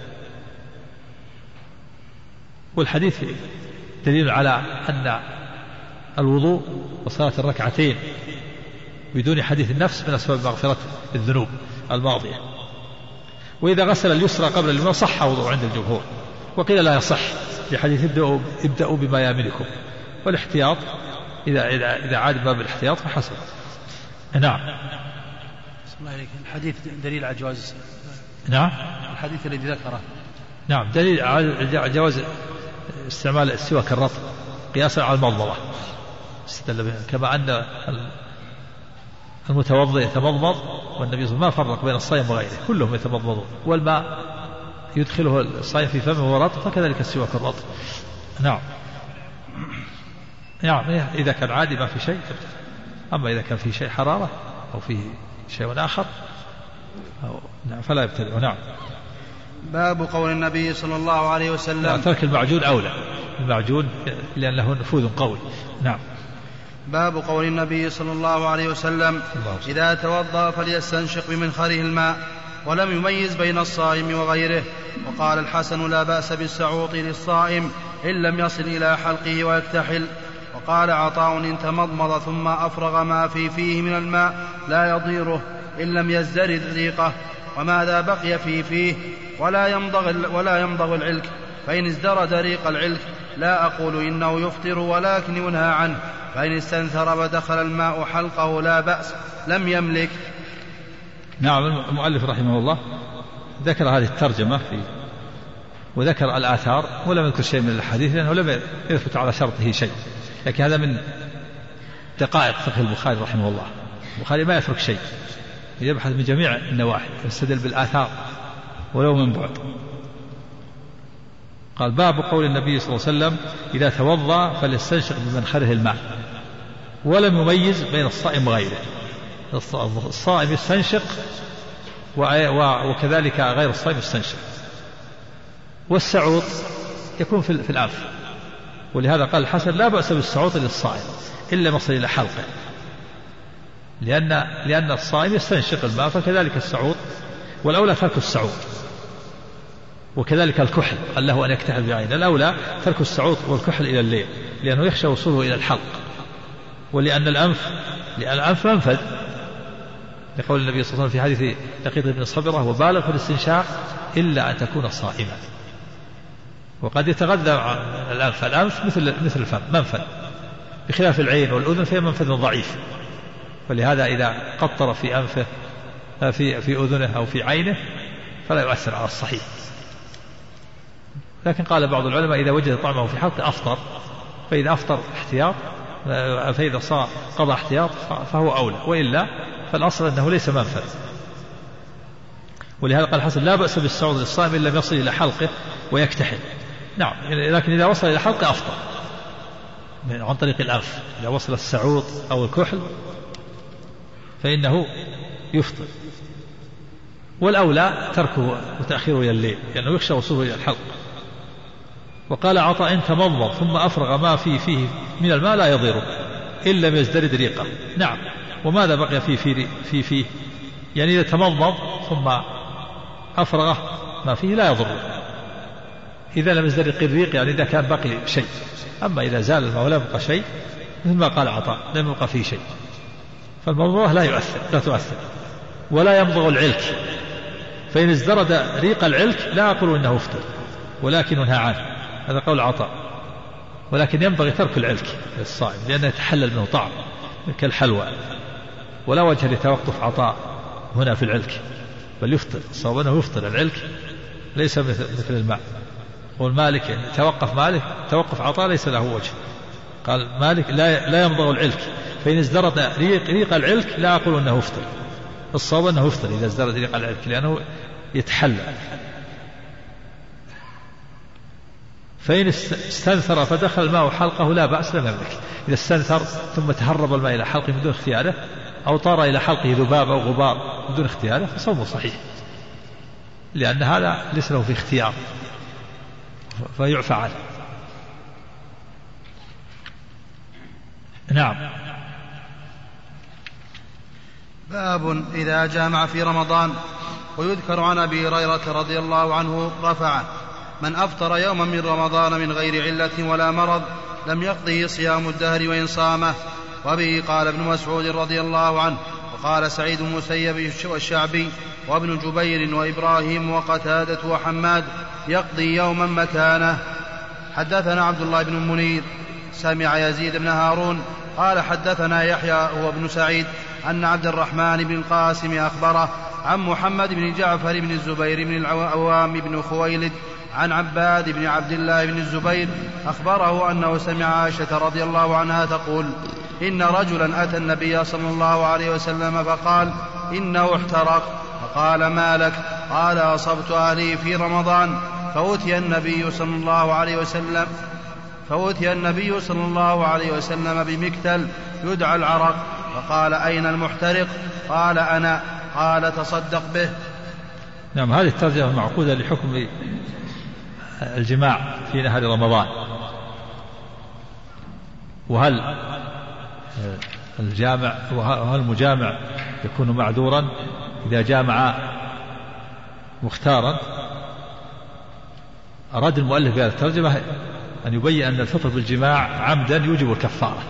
والحديث دليل على أن الوضوء وصلاة الركعتين بدون حديث النفس من أسباب مغفرة الذنوب الماضية. وإذا غسل اليسرى قبل اليمنى صح وضوء عند الجمهور وقيل لا يصح لحديث ابدأوا, ابدأوا بما يملكم والاحتياط إذا, إذا, إذا عاد باب الاحتياط فحسن. نعم الحديث دليل على جواز. نعم الحديث الذي ذكره نعم دليل على جواز استعمال السواك الرطب قياسا على المضمضة كما أن المتوضئ يتمضمض والنبي صلى الله عليه وسلم ما فرق بين الصائم وغيره كلهم يتمضمضون والماء يدخله الصائم في فمه وهو رطب فكذلك السواك الرطب. نعم نعم إذا كان عادي ما في شيء. أما إذا كان فيه شيء حرارة أو فيه شيء آخر فلا يبتدئ. نعم. باب قول النبي صلى الله عليه وسلم ترك المعجون أولى المعجون لأن له نفوذ قوي. نعم. باب قول النبي صلى الله عليه وسلم إذا توضأ فليستنشق بمنخره الماء. ولم يميز بين الصائم وغيره. وقال الحسن لا بأس بالسعوط للصائم إن لم يصل إلى حلقه ويكتحل. وقال عطاء إن تمضمض ثم أفرغ ما في فيه من الماء لا يضيره إن لم يزدرد ريقه. وماذا بقي في فيه ولا يمضغ, ولا يمضغ العلك، فإن ازدرد ريق العلك لا أقول إنه يفطر ولكن ينهى عنه. فإن استنثر ودخل الماء حلقه لا بأس لم يملك. نعم. المؤلف رحمه الله ذكر هذه الترجمة في وذكر الآثار ولم يذكر شيء من الحديث لأنه لم يثبت على شرطه شيء، لكن هذا من دقائق فقه البخاري رحمه الله. البخاري ما يترك شيء، يبحث من جميع النواحي، يستدل بالآثار ولو من بعد. قال باب قول النبي صلى الله عليه وسلم إذا توضأ فليستنشق بمنخره الماء، ولم يميز بين الصائم وغيره. الصائم يستنشق وكذلك غير الصائم يستنشق. والسعوط يكون في الأنف، ولهذا قال الحسن لا بأس بالسعوط للصائم إلا مصل إلى حلقه، لأن, لأن الصائم يستنشق الماء، فكذلك السعوط، والأولى ترك السعوط. وكذلك الكحل قال له أن يكتحل بعينه، الأولى ترك السعوط والكحل إلى الليل لأنه يخشى وصوله إلى الحلق، ولأن الأنف لأن الأنف منفذ، لقول النبي صلى الله عليه وسلم في حديث لقيط بن صبرة وبالغ في الاستنشاق إلا أن تكون صائما. وقد يتغذى الأنف، الأنف مثل مثل الفم منفذ، بخلاف العين والأذن فهي منفذ ضعيف، ولهذا إذا قطر في أنفه في في أذنه أو في عينه فلا يؤثر على الصحيح. لكن قال بعض العلماء إذا وجد طعمه في حلقه أفطر، فإذا أفطر احتياط، فإذا صار قضى احتياط فهو أولى، وإلا فالأصل أنه ليس منفذ. ولهذا قال الحسن لا بأس بالسعوط للصائم إن لم يصل إلى حلقه ويكتحل. نعم، لكن إذا وصل إلى حلقه أفطر عن طريق الأنف، إذا وصل السعوط أو الكحل فإنه يفطر، والأولى تركه وتأخيره إلى الليل لأنه يخشى وصوله إلى الحلق. وقال عطاء إن تمضمض ثم أفرغ ما فيه فيه من الماء لا يضره إن لم يزدرد ريقه. نعم. وماذا بقي فيه فيه, فيه, فيه يعني إذا تمضمض ثم أفرغ ما فيه لا يضره إذا لم يزدرد الريق، يعني إذا كان بقي شيء. أما إذا زال الماء ولا يبقى شيء مثل ما قال عطاء لم يبقى فيه شيء، فالمضمضة لا يؤثر لا تؤثر. ولا يمضغ العلك، فإن ازدرد ريق العلك لا أقول إنه افطر ولكن ينهى عنه، هذا قول عطاء. ولكن ينبغي ترك العلك للصائم لأنه يتحلل منه طعم كالحلوى، ولا وجه لتوقف عطاء هنا في العلك، بل يفطر. الصواب أنه يفطر، العلك ليس مثل الماء. والمالك يعني توقف مالك توقف عطاء ليس له وجه. قال مالك لا لا يمضغ العلك، فإن ازدرد ريق, ريق العلك لا أقول أنه افطر. الصواب أنه افطر إذا ازدرد ريق العلك لأنه يتحلل. فإن استنثر فدخل الماء حلقه لا بأس لم يملك. إذا استنثر ثم تهرب الماء إلى حلقه بدون اختياره، أو طار إلى حلقه ذباب أو غبار بدون اختياره، فصومه صحيح، لأن هذا ليس له في اختيار فيعفى عنه. نعم. باب إذا جامع في رمضان. ويذكر عن أبي هريرة رضي الله عنه رفعه: من أفطر يوما من رمضان من غير علة ولا مرض لم يقضه صيام الدهر وإن صامه. وبه قال ابن مسعود رضي الله عنه، وقال سعيد بن المسيب والشعبي وابن جبير وإبراهيم وقتادة وحماد: يقضي يوما مكانه. حدثنا عبد الله بن منير سمع يزيد بن هارون قال حدثنا يحيى هو ابن سعيد أن عبد الرحمن بن القاسم أخبره عن محمد بن جعفر بن الزبير بن العوام بن خويلد عن عباد بن عبد الله بن الزبير أخبره أنه سمع عائشة رضي الله عنها تقول: إن رجلا أتى النبي صلى الله عليه وسلم فقال: إنه احترق. فقال: ما لك؟ قال: أصبت أهلي في رمضان. فأتي النبي صلى الله عليه وسلم فأتي النبي صلى الله عليه وسلم بمكتل يدعى العرق، فقال: أين المحترق؟ قال: أنا. قال: تصدق به. نعم. هذه الترجمة معقودة لحكم الجماع في نهار رمضان. وهل الجامع وهل المجامع يكون معذورا إذا جامع مختارا أراد المؤلف بهذه الترجمة أن يبين أن الفطر بالجماع عمدا يوجب الكفارة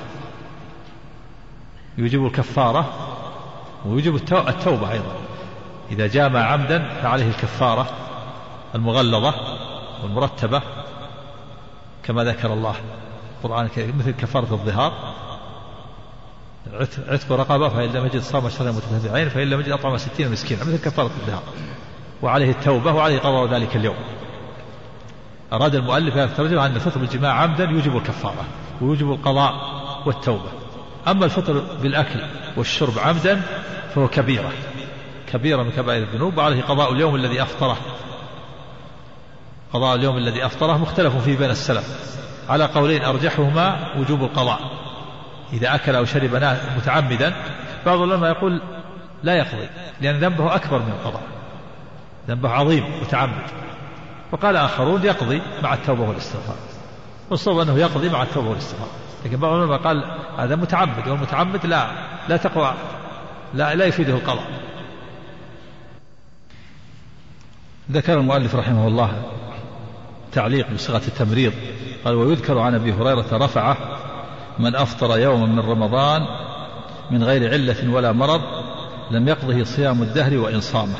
يوجب الكفارة ويوجب التوبة أيضا. إذا جامع عمدا فعليه الكفارة المغلظة والمرتبة كما ذكر الله القرآن الكريم، مثل كفارة الظهار عتق رقبة فإن لم يجد صام شهرين متتابعين فإن لم يجد أطعم ستين مسكينا، مثل كفارة الظهار، وعليه التوبة وعليه قضاء ذلك اليوم. أراد المؤلف هذا الترجمة أن الفطر بالجماع عمدا يوجب الكفارة ويوجب القضاء والتوبة. أما الفطر بالأكل والشرب عمدا فهو كبيرة كبيرة من كبائر الذنوب، وعليه قضاء اليوم الذي أفطره قضاء اليوم الذي أفطره مختلف فيه بين السلف على قولين أرجحهما وجوب القضاء إذا أكل أو شرب متعمدا. بعض العلماء يقول لا يقضي لأن ذنبه أكبر من القضاء، ذنبه عظيم متعمد. وقال آخرون يقضي مع التوبة والاستغفار، والصواب أنه يقضي مع التوبة والاستغفار. لكن بعض العلماء قال هذا متعمد، والمتعمد لا لا تقوى لا, لا يفيده القضاء. ذكر المؤلف رحمه الله تعليق بصيغة التمريض قال ويذكر عن أبي هريرة رفعه من أفطر يوما من رمضان من غير علة ولا مرض لم يقضه صيام الدهر وإن صامه.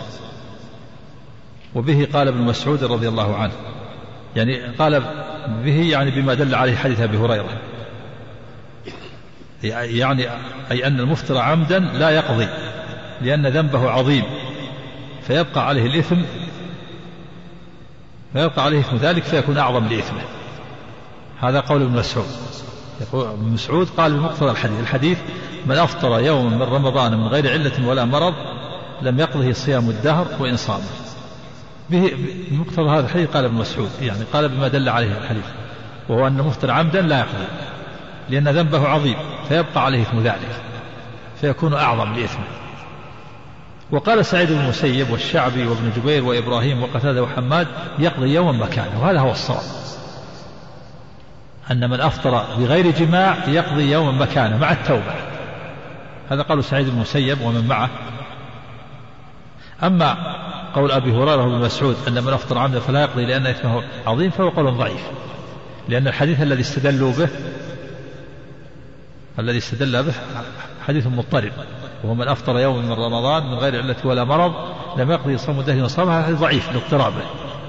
وبه قال ابن مسعود رضي الله عنه، يعني قال به يعني بما دل عليه حديث أبي هريرة، يعني أي أن المفطر عمدا لا يقضي لأن ذنبه عظيم فيبقى عليه الإثم فيبقى عليه إثم ذلك فيكون أعظم لإثمه. هذا قول ابن مسعود. يقول ابن مسعود قال بمقتضى الحديث الحديث من أفطر يوما من رمضان من غير علة ولا مرض لم يقضه صيام الدهر وإن صامه. بمقتضى هذا الحديث قال ابن مسعود، يعني قال بما دل عليه الحديث، وهو أن المفطر عمدا لا يقضي لأن ذنبه عظيم فيبقى عليه إثم ذلك فيكون أعظم لإثمه. وقال سعيد بن المسيب والشعبي وابن جبير وإبراهيم وقتادة وحماد يقضي يوما مكانه، وهذا هو الصواب أن من أفطر بغير جماع يقضي يوما مكانه مع التوبة. هذا قول سعيد بن المسيب ومن معه. أما قول أبي هريرة وابن مسعود أن من أفطر عمدا فلا يقضي لأن إثمه عظيم فهو قول ضعيف، لأن الحديث الذي استدلوا به الذي استدل به حديث مضطرب، وهو من أفطر يوم من رمضان من غير علة ولا مرض لم يقضي صوم الدهر وصامه، هذا ضعيف لاضطرابه.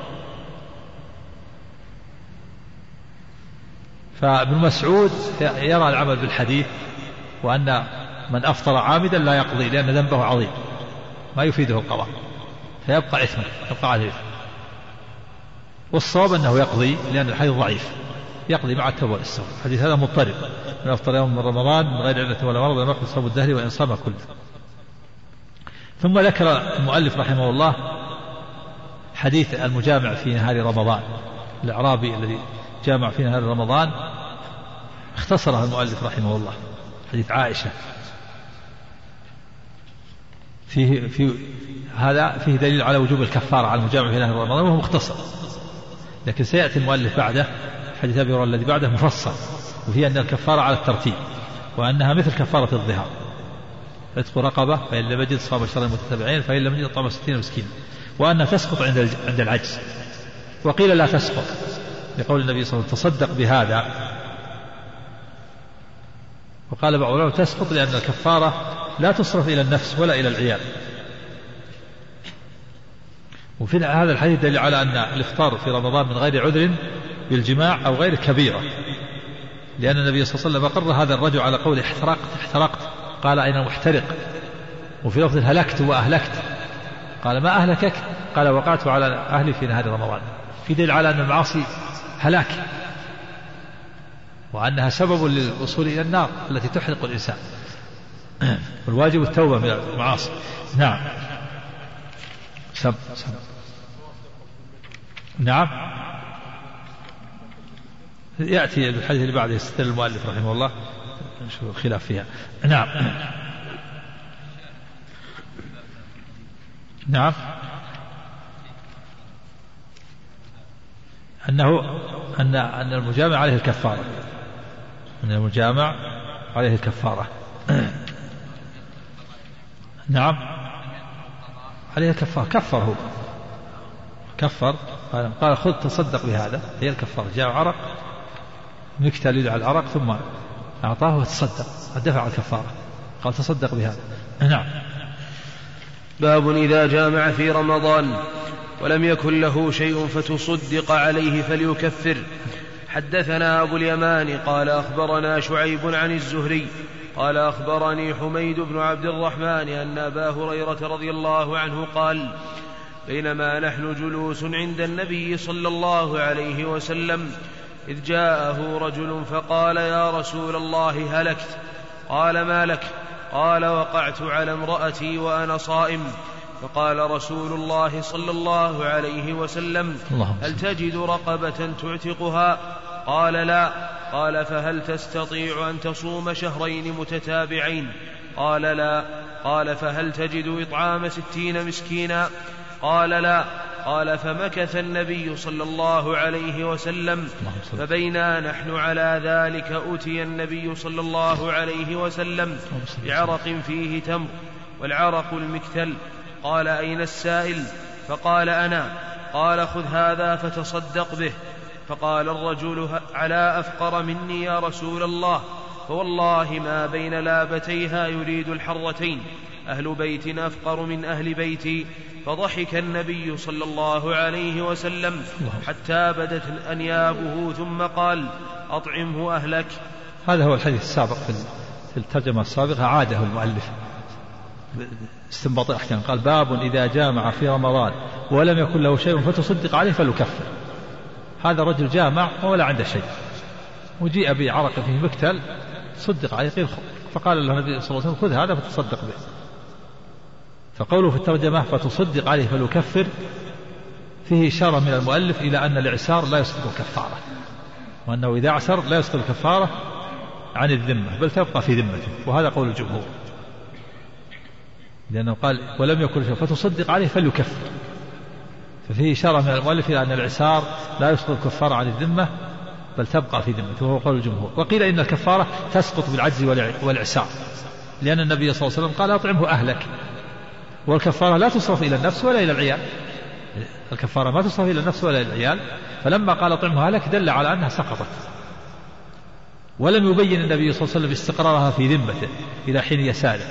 فابن مسعود يرى العمل بالحديث وأن من أفطر عامدا لا يقضي لأن ذنبه عظيم ما يفيده القضاء فيبقى إثما يبقى عليه إثم. والصواب أنه يقضي لأن الحديث ضعيف، يقضي مع التوبة والاستغفار. الحديث هذا مضطرب من أفطر يوم من رمضان من غير علة ولا مرض لم يقضي صوم الدهر وإن صام كله. ثم ذكر المؤلف رحمه الله حديث المجامع في نهار رمضان، الأعرابي الذي جامع في نهار رمضان اختصرها المؤلف رحمه الله، حديث عائشة. فيه في هذا فيه دليل على وجوب الكفارة على المجامع في نهار رمضان وهو مختصر، لكن سيأتي المؤلف بعده حديث أبي هريرة الذي بعده مفصل، وهي أن الكفارة على الترتيب وأنها مثل كفارة الظهار عتق رقبة فإن لم يجد صام شهرين متتابعين فإن لم يجد طعام ستين مسكينا، وأنها تسقط عند عند العجز. وقيل لا تسقط لقول النبي صلى الله عليه وسلم تصدق بهذا، وقال بعض العلماء تسقط لأن الكفارة لا تصرف إلى النفس ولا إلى العيال. وفي هذا الحديث دليل على أن الإفطار في رمضان من غير عذر بالجماع أو غير كبيرة، لأن النبي صلى الله عليه وسلم أقر هذا الرجل على قوله احترقت احترقت، قال أين محترق؟ وفي لفظ هلكت وأهلكت، قال ما أهلكك؟ قال وقعت على أهلي في نهار رمضان. في دليل على أن المعاصي هلاك وأنها سبب للوصول إلى النار التي تحرق الإنسان، والواجب التوبة من المعاصي. نعم سم سم نعم يأتي الحديث اللي بعده يستدل المؤلف رحمه الله نشوف الخلاف فيها. نعم نعم أنه أن أن المجامع عليه الكفارة، أن المجامع عليه الكفارة. نعم عليه الكفارة، كفر هو كفر قال خذ تصدق بهذا، هي الكفارة. جاء عرق مكتل على العرق ثم أعطاه وتصدق، دفع الكفارة، قال تصدق بهذا. نعم. باب إذا جامع في رمضان ولم يكن له شيء فتصدق عليه فليكفر. حدثنا أبو اليمان قال أخبرنا شعيب عن الزهري قال أخبرني حميد بن عبد الرحمن أن أبا هريرة رضي الله عنه قال بينما نحن جلوس عند النبي صلى الله عليه وسلم إذ جاءه رجل فقال يا رسول الله هلكت. قال ما لك؟ قال وقعت على امرأتي وأنا صائم. فقال رسول الله صلى الله عليه وسلم هل تجد رقبة تعتقها؟ قال لا. قال فهل تستطيع أن تصوم شهرين متتابعين؟ قال لا. قال فهل تجد إطعام ستين مسكينا؟ قال لا. قال فمكث النبي صلى الله عليه وسلم فبينا نحن على ذلك أتي النبي صلى الله عليه وسلم بعرق فيه تمر والعرق المكتل. قال أين السائل؟ فقال أنا. قال خذ هذا فتصدق به. فقال الرجل على أفقر مني يا رسول الله، فوالله ما بين لابتيها يريد الحرتين، أهل بيت أفقر من أهل بيتي. فضحك النبي صلى الله عليه وسلم حتى بدت أنيابه ثم قال أطعمه أهلك. هذا هو الحديث السابق في الترجمة السابقة، عاده المؤلف استنباط الأحكام. قال باب إذا جامع في رمضان ولم يكن له شيء فتصدق عليه فليكفر. هذا رجل جامع ولا عنده شيء وجيء بعرق فيه مكتل، صدق عليه قيل. فقال له النبي صلى الله عليه وسلم خذ هذا فتصدق به. فقوله في الترجمة فتصدق عليه فليكفر فيه إشارة من المؤلف إلى أن الإعسار لا يسقط الكفارة، وأنه إذا أعسر لا يسقط الكفارة عن الذمة بل تبقى في ذمته، وهذا قول الجمهور، لأنه قال ولم يكن شيء فتصدق عليه فليكفر، ففيه إشارة من المؤلف إلى أن الإعسار لا يسقط الكفارة عن الذمة بل تبقى في ذمته، وهو قول الجمهور. وقيل إن الكفارة تسقط بالعجز والإعسار، لأن النبي صلى الله عليه وسلم قال أطعمه أهلك، والكفارة لا تصرف إلى النفس ولا إلى العيال، الكفارة ما تصرف إلى النفس ولا إلى العيال، فلما قال أطعمه أهلك دل على أنها سقطت. ولم يبين النبي صلى الله عليه وسلم استقرارها في ذمته إلى حين يساله.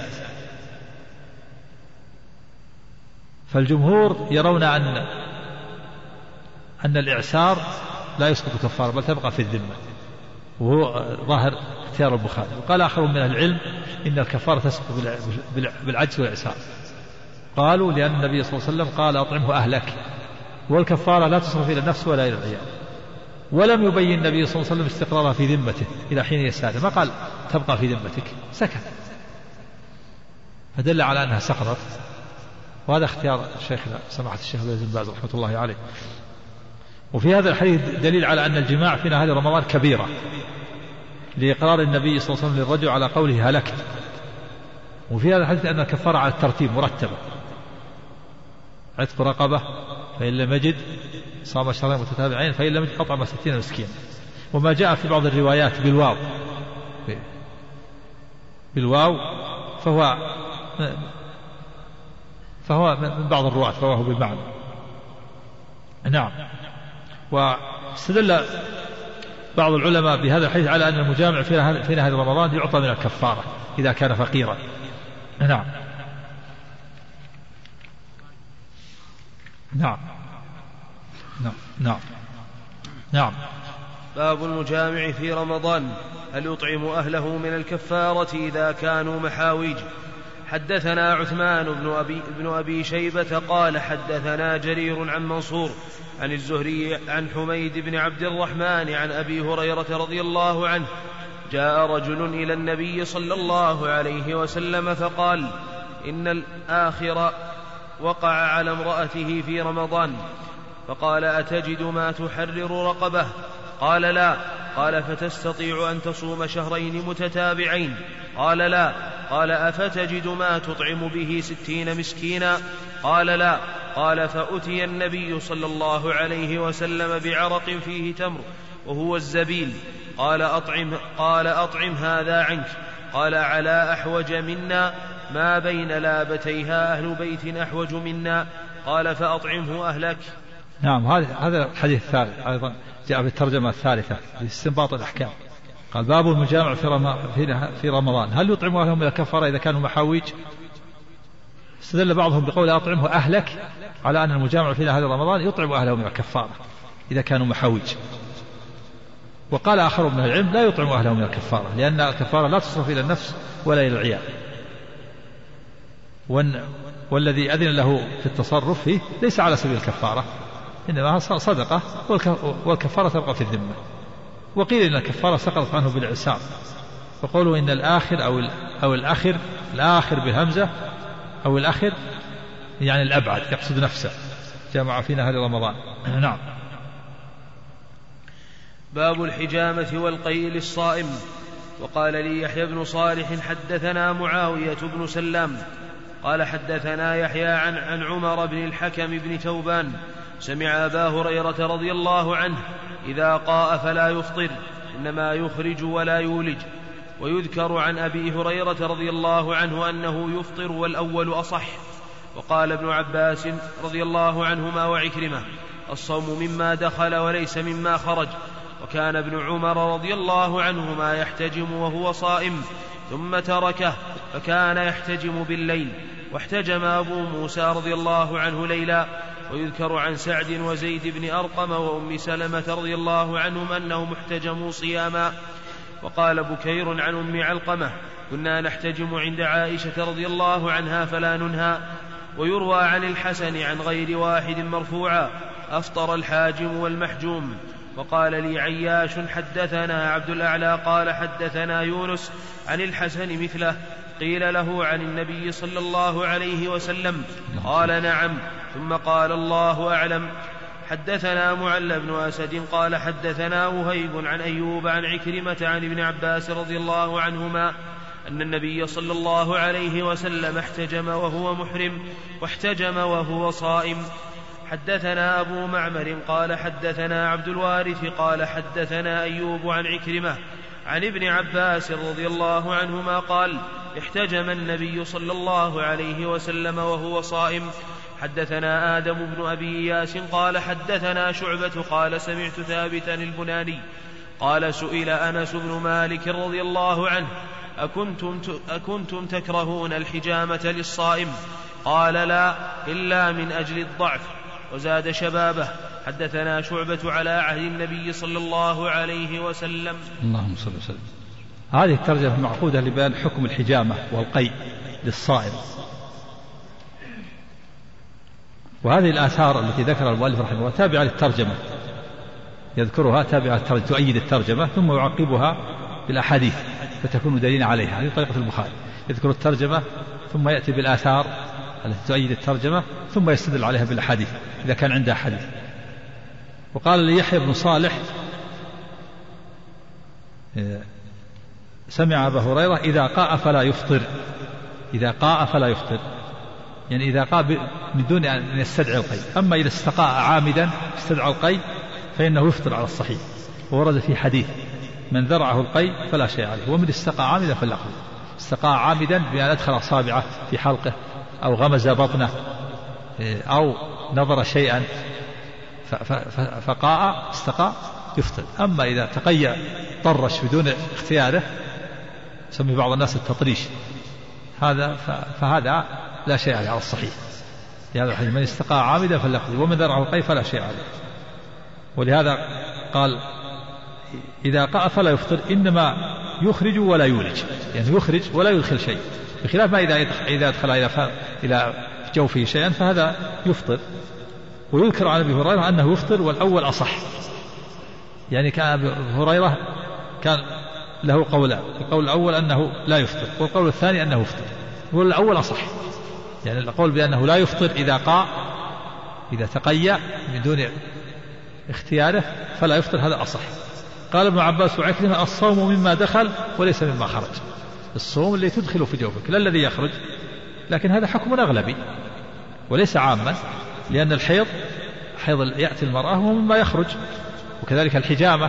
فالجمهور يرون أن أن الإعسار لا يسقط الكفارة بل تبقى في الذمة، وهو ظاهر اختيار البخاري. وقال آخر من العلم إن الكفارة تسقط بالعجز والإعسار، قالوا لأن النبي صلى الله عليه وسلم قال أطعمه أهلك، والكفارة لا تصرف إلى النفس ولا إلى العيال. ولم يبين النبي صلى الله عليه وسلم استقرارها في ذمته إلى حين يساله، ما قال تبقى في ذمتك، سكت، فدل على أنها سقطت. وهذا اختيار شيخنا سماحة الشيخ بن باز رحمة الله عليه. وفي هذا الحديث دليل على أن الجماع في نهار رمضان كبيرة، لإقرار النبي صلى الله عليه وسلم للرجل على قوله هلكت. وفي هذا الحديث أن الكفارة على الترتيب مرتبة، عتق رقبة، فإن لم يجد صام شهرين متتابعين، فإن لم يجد أطعم ستين مسكين. وما جاء في بعض الروايات بالواو بالواو فهو فهو من بعض الرواة رواه بالمعنى. نعم. واستدل بعض العلماء بهذا الحديث على أن المجامع في نهار رمضان يعطى من الكفارة إذا كان فقيرا. نعم. نعم. نعم. نعم. نعم. باب المجامع في رمضان هل يطعم أهله من الكفارة إذا كانوا محاويج. حدثنا عثمان بن أبي, بن أبي شيبة قال حدثنا جرير عن منصور عن الزهري عن حميد بن عبد الرحمن عن أبي هريرة رضي الله عنه جاء رجل إلى النبي صلى الله عليه وسلم فقال إن الآخر وقع على امرأته في رمضان، فقال أتجد ما تحرر رقبه؟ قال لا. قال فتستطيع أن تصوم شهرين متتابعين؟ قال لا. قال أفتجد ما تطعم به ستين مسكينا؟ قال لا. قال فأتي النبي صلى الله عليه وسلم بعرق فيه تمر وهو الزبيل، قال أطعم, قال أطعم هذا عنك. قال على أحوج منا، ما بين لابتيها أهل بيت أحوج منا. قال فأطعمه أهلك. نعم هذا هذا الحديث الثالث أيضا جاء في الترجمة الثالثة في استنباط الأحكام. قال باب المجامع في رمضان هل يطعم أهلهم من الكفارة إذا كانوا محاويج؟ استدل بعضهم بقول أطعمه أهلك على أن المجامع في نهار رمضان يطعم أهله من الكفارة إذا كانوا محاويج. وقال آخر من العلم لا يطعم أهله من الكفارة لأن الكفارة لا تصرف إلى النفس ولا إلى العيال، والذي أذن له في التصرف فيه ليس على سبيل الكفارة إنما صدقة والكفارة تبقى في الذمة. وقيل إن الكفارة سقطت عنه بالإعسار، وقولوا إن الآخر أو أو الآخر الآخر بهمزة أو الآخر يعني الأبعد يقصد نفسه جمع في نهار رمضان. نعم. باب الحجامة والقيء للصائم. وقال لي يحيى بن صالح حدثنا معاوية بن سلام قال حدثنا يحيى عن, عن عمر بن الحكم بن ثوبان سمع أبا هريرة رضي الله عنه إذا قاء فلا يفطر إنما يخرج ولا يولج. ويذكر عن أبي هريرة رضي الله عنه أنه يفطر والأول أصح. وقال ابن عباس رضي الله عنهما وعكرمة الصوم مما دخل وليس مما خرج. وكان ابن عمر رضي الله عنهما يحتجم وهو صائم ثم تركه فكان يحتجم بالليل. واحتجم أبو موسى رضي الله عنه ليلا. ويذكر عن سعد وزيد بن أرقم وأم سلمة رضي الله عنهم أنهم احتجموا صياما. وقال بكير عن أم علقمة كنا نحتجم عند عائشة رضي الله عنها فلا ننهى. ويروى عن الحسن عن غير واحد مرفوعا أفطر الحاجم والمحجوم. وقال لي عياش حدثنا عبد الأعلى قال حدثنا يونس عن الحسن مثله. قيل له عن النبي صلى الله عليه وسلم قال نعم ثم قال الله أعلم. حدثنا معل بن أسد قال حدثنا وهيب عن أيوب عن عكرمة عن ابن عباس رضي الله عنهما أن النبي صلى الله عليه وسلم احتجم وهو محرم واحتجم وهو صائم. حدثنا أبو معمر قال حدثنا عبد الوارث قال حدثنا أيوب عن عكرمة عن ابن عباس رضي الله عنهما قال احتجم النبي صلى الله عليه وسلم وهو صائم. حدثنا آدم بن أبي إياس قال حدثنا شعبة قال سمعت ثابتا البناني قال سئل أنس بن مالك رضي الله عنه أكنتم, أكنتم تكرهون الحجامة للصائم؟ قال لا إلا من أجل الضعف. وزاد شبابه حدثنا شعبة على عهد النبي صلى الله عليه وسلم. اللهم صل وسلم. هذه الترجمة معقودة لبيان حكم الحجامة والقيء للصائم. وهذه الآثار التي ذكرها المؤلف رحمه الله تابعة للترجمة، يذكرها تابعة للترجمة تؤيد الترجمة ثم يعقبها بالأحاديث فتكون دليلا عليها. هذه طريقة البخاري، يذكر الترجمة ثم يأتي بالآثار التي تؤيد الترجمة ثم يستدل عليها بالأحاديث إذا كان عنده حديث. وقال لي يحيى بن صالح سمع أبا هريرة إذا قاء فلا يفطر. إذا قاء فلا يفطر يعني إذا قاء من دون أن يستدعي القيء. أما إذا استقاء عامدا استدعى القيء فإنه يفطر على الصحيح. وورد في حديث من ذرعه القيء فلا شيء عليه ومن استقاء عامدا فلا يأخذ. استقاء عامدا بأن أدخل أصابعه في حلقه أو غمز بطنه أو نظر شيئا فقاء استقاء يفطر. أما إذا تقيأ طرش بدون اختياره يسمي بعض الناس التطريش هذا فهذا لا شيء عليه على الصحيح. لهذا الحديث من استقاء عامدا فليأخذ ومن ذرعه القيء فلا شيء عليه. ولهذا قال إذا قاء فلا يفطر إنما يخرج ولا يولج يعني يخرج ولا يدخل شيء، بخلاف ما إذا إذا أدخل إلى إلى جوفه شيئا فهذا يفطر. ويذكر عن أبي هريرة أنه يفطر والأول أصح. يعني كان أبي هريرة كان له قولان، القول الأول أنه لا يفطر والقول الثاني أنه يفطر، والقول الأول أصح. يعني القول بأنه لا يفطر إذا قاء إذا تقيأ من دون اختياره فلا يفطر هذا أصح. قال ابن عباس وعكرمة الصوم مما دخل وليس مما خرج. الصوم اللي تدخله في جوفك لا الذي يخرج، لكن هذا حكم أغلبي وليس عاما، لأن الحيض حيض يأتي المرأة هو مما يخرج، وكذلك الحجامة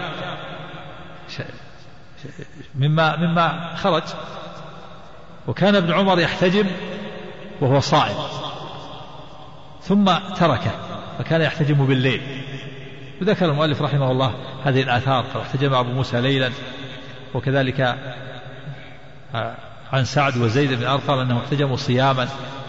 مما مما خرج. وكان ابن عمر يحتجم وهو صائم ثم تركه فكان يحتجم بالليل. وذكر المؤلف رحمه الله هذه الآثار، قال احتجم أبو موسى ليلا، وكذلك عن سعد وزيد بن أرقم أنهم احتجموا صياما.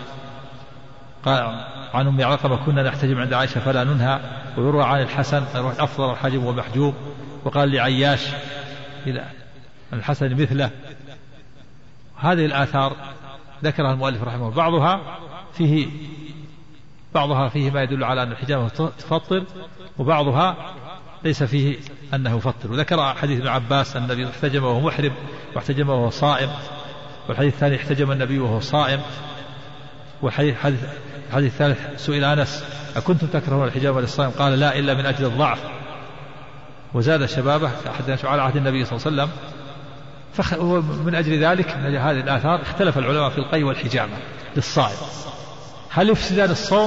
قال عن أم علقمة كنا نحتجم عند عائشة فلا ننهى. ويروى عن الحسن أفضل الحجم ومحجوب. وقال لعياش إلى الحسن مثله. هذه الآثار ذكرها المؤلف رحمه الله، بعضها فيه بعضها فيه ما يدل على أن الحجامة تفطر، وبعضها ليس فيه أنه يفطر. وذكر حديث ابن عباس أن النبي احتجم وهو محرم واحتجم وهو صائم، والحديث الثاني احتجم النبي وهو صائم. والحديث الحديث الثالث سئل أنس أكنتم تكرهون الحجامة للصائم؟ قال لا إلا من أجل الضعف. وزاد شبابه أحد على عهد النبي صلى الله عليه وسلم. فمن أجل ذلك من هذه الآثار اختلف العلماء في القي والحجامة للصائم، هل يفسدان الصوم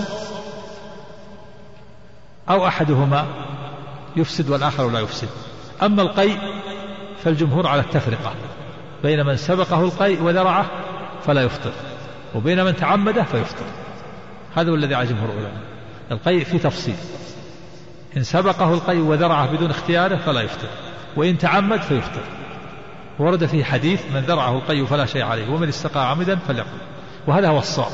أو أحدهما يفسد والآخر لا يفسد؟ أما القي فالجمهور على التفرقة بين من سبقه القي وذرعه فلا يفطر، وبين من تعمده فيفطر. هذا هو الذي على جمهور العلماء. القي في تفصيل، إن سبقه القي وذرعه بدون اختياره فلا يفطر، وإن تعمد فيفطر. ورد فيه حديث من ذرعه القي فلا شيء عليه ومن استقى عمدا فليقل، وهذا هو الصواب.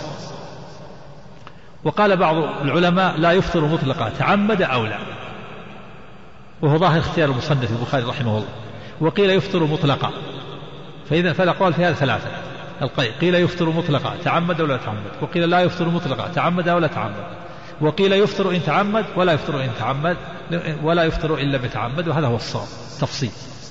وقال بعض العلماء لا يفطر مطلقا تعمد أو لا، وهو ظاهر اختيار المصنف البخاري رحمه الله. وقيل يفطر مطلقا، فإذا فالأقوال في هذا ثلاثة. القي قيل يفطر مطلقا تعمد ولا تعمد، وقيل لا يفطر مطلقا تعمد ولا تعمد، وقيل يفطر إن تعمد ولا يفطر إن تعمد ولا يفطر إلا بتعمد، وهذا هو الصواب تفصيل.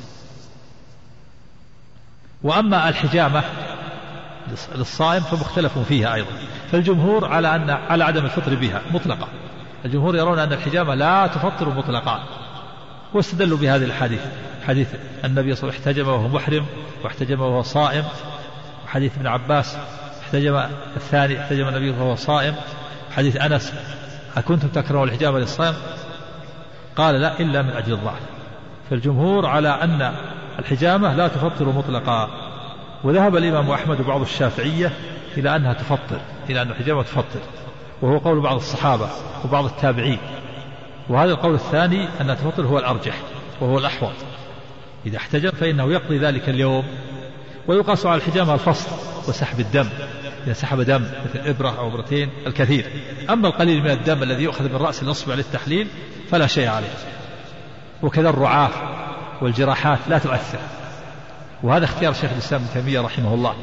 وأما الحجامة للصائم فمختلف فيها أيضا، فالجمهور على أن على عدم الفطر بها مطلقا. الجمهور يرون أن الحجامة لا تفطر مطلقا، واستدلوا بهذه الحديث، حديث النبي صلى الله عليه وسلم احتجم وهو محرم واحتجم وهو صائم، وحديث ابن عباس احتجم الثاني احتجم النبي وهو صائم، حديث أنس أكنتم تكرهون الحجامة للصائم؟ قال لا إلا من أجل الضعف. فالجمهور على أن الحجامة لا تفطر مطلقا. وذهب الإمام أحمد وبعض الشافعية إلى أنها تفطر، إلى أن الحجامة تفطر، وهو قول بعض الصحابة وبعض التابعين. وهذا القول الثاني أنها تفطر هو الأرجح وهو الأحوط. إذا احتجم فإنه يقضي ذلك اليوم. ويقاس على الحجامة الفصل وسحب الدم، إذا سحب دم مثل إبرة أو إبرتين الكثير. أما القليل من الدم الذي يؤخذ من رأس الإصبع للتحليل فلا شيء عليه. وكذا الرعاف والجراحات لا تؤثر. وهذا اختيار شيخ الإسلام ابن تيمية رحمه الله،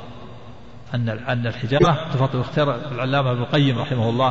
أن أن الحجامة تفطر. واختار العلامة ابن القيم رحمه الله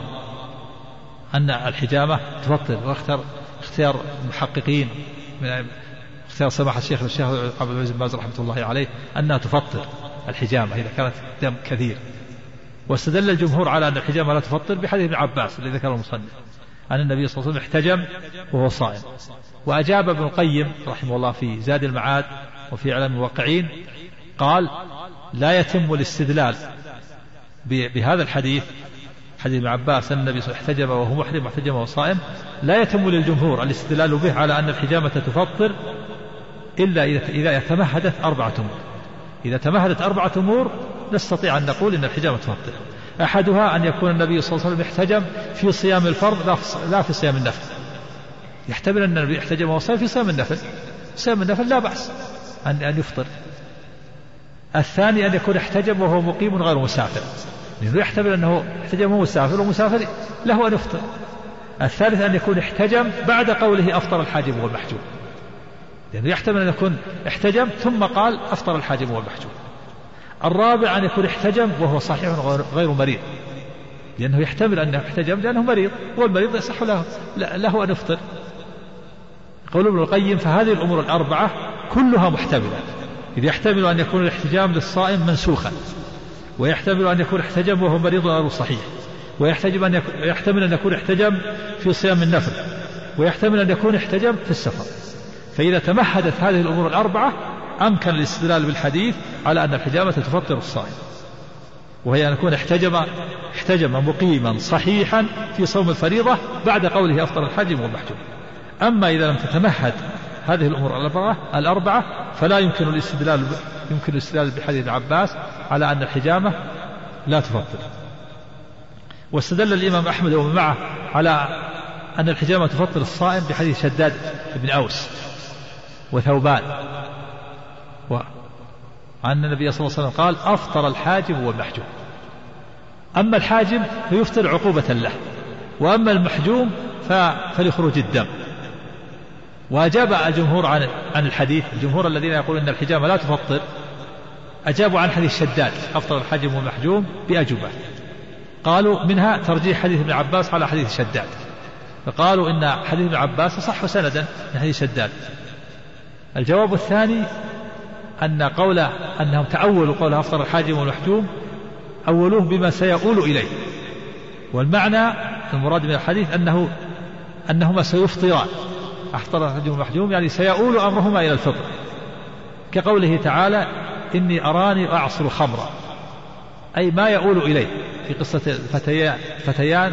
أن الحجامة تفطر، واختار اختيار المحققين من اختيار سماحة الشيخ الشيخ عبد العزيز بن باز رحمة الله عليه أنها تفطر الحجامة إذا كانت دم كثير. واستدل الجمهور على أن الحجامة لا تفطر بحديث ابن عباس الذي ذكره المصنف أن النبي صلى الله عليه وسلم احتجم وهو صائم. وأجاب ابن القيم رحمه الله في زاد المعاد وفي إعلام الموقعين قال لا يتم الاستدلال بهذا الحديث، حديث ابن عباس أن النبي صلى الله عليه وسلم احتجم وهو محرم واحتجم وهو صائم، لا يتم للجمهور الاستدلال به على أن الحجامة تفطر إلا إذا تمهدت أربعة أمور. إذا تمهدت أربعة أمور نستطيع أن نقول إن الحجامة تفطر. أحدها أن يكون النبي صلى الله عليه وسلم احتجم في صيام الفرض لا في صيام النفل. يحتمل أن النبي احتجم وهو صائم في صيام النفل، صيام النفل لا بأس أن أن يفطر. الثاني أن يكون احتجم وهو مقيم غير مسافر، لأنه يحتمل أنه احتجم وهو مسافر ومسافر له أن يفطر. الثالث أن يكون احتجم بعد قوله أفطر الحاجب والمحجوب، لأنه يحتمل أن يكون احتجم ثم قال أفطر الحاجب والمحجوب. الرابع أن يكون احتجم وهو صحيح غير مريض، لأنه يحتمل أنه احتجم لأنه مريض، والمريض يصح له, له أن يفطر. قول ابن القيم فهذه الأمور الأربعة كلها محتملة. إذ يحتمل أن يكون الاحتجام للصائم منسوخا، ويحتمل أن يكون احتجم وهو مريض غير صحيح، ويحتمل أن يكون, يحتمل أن يكون احتجم في صيام النفل، ويحتمل أن يكون احتجم في السفر. فإذا تمهدت هذه الأمور الأربعة أمكن الاستدلال بالحديث على أن الحجامة تفطر الصائم، وهي أن يكون احتجم احتجم مقيما صحيحا في صوم الفريضة بعد قوله أفطر الحاجب والمحجوب. أما إذا لم تتمهد هذه الأمور الأربعة, الأربعة فلا يمكن الاستدلال يمكن الاستدلال بحديث عباس على أن الحجامة لا تفطر. واستدل الإمام أحمد ومن معه على أن الحجامة تفطر الصائم بحديث شداد بن أوس وثوبان، وأن النبي صلى الله عليه وسلم قال أفطر الحاجم والمحجوم. أما الحاجم فيفطر عقوبة له، وأما المحجوم فلخروج الدم. وأجاب الجمهور عن عن الحديث، الجمهور الذين يقولون أن الحجامة لا تفطر أجابوا عن حديث شداد أفطر الحاجم والمحجوم بأجوبة. قالوا منها ترجيح حديث ابن عباس على حديث شداد، فقالوا إن حديث ابن عباس صح سندا من حديث شداد. الجواب الثاني أن قوله أنهم تأولوا قول أفطر الحاجم والمحجوم أولوه بما سيؤول إليه، والمعنى المراد من الحديث أنه أنهما سيفطران، أفطر الحاجم والمحجوم يعني سيؤول أمرهما إلى الفطر، كقوله تعالى إني أراني أعصر خمرا، أي ما يؤول إليه في قصة الفتيان فتيان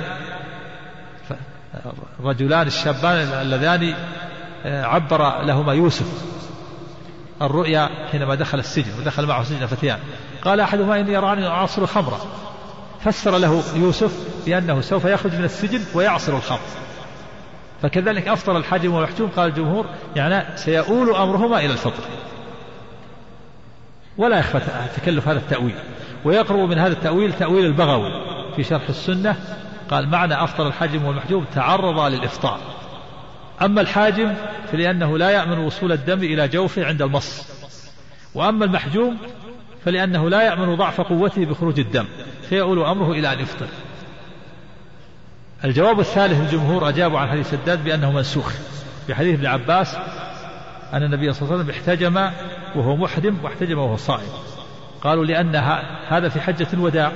الرجلان الشابان اللذان عبر لهما يوسف الرؤيا حينما دخل السجن ودخل معه سجن فتيان، قال أحدهما إني أراني أعصر خمرا، فسر له يوسف بأنه سوف يخرج من السجن ويعصر الخمر. فكذلك أفطر الحاجم والمحجوم قال الجمهور يعني سيؤول أمرهما إلى الفطر، ولا يخفى تكلف هذا التأويل. ويقرب من هذا التأويل تأويل البغوي في شرح السنة، قال معنى أفطر الحاجم والمحجوم تعرض للإفطار. أما الحاجم فلأنه لا يأمن وصول الدم إلى جوفه عند المص، وأما المحجوم فلأنه لا يأمن ضعف قوته بخروج الدم فيؤول أمره إلى أن يفطر. الجواب الثالث الجمهور أجابوا عن حديث شداد بأنه منسوخ بحديث ابن عباس أن النبي صلى الله عليه وسلم احتجم وهو محرم واحتجم وهو صائم. قالوا لأن هذا في حجة الوداع،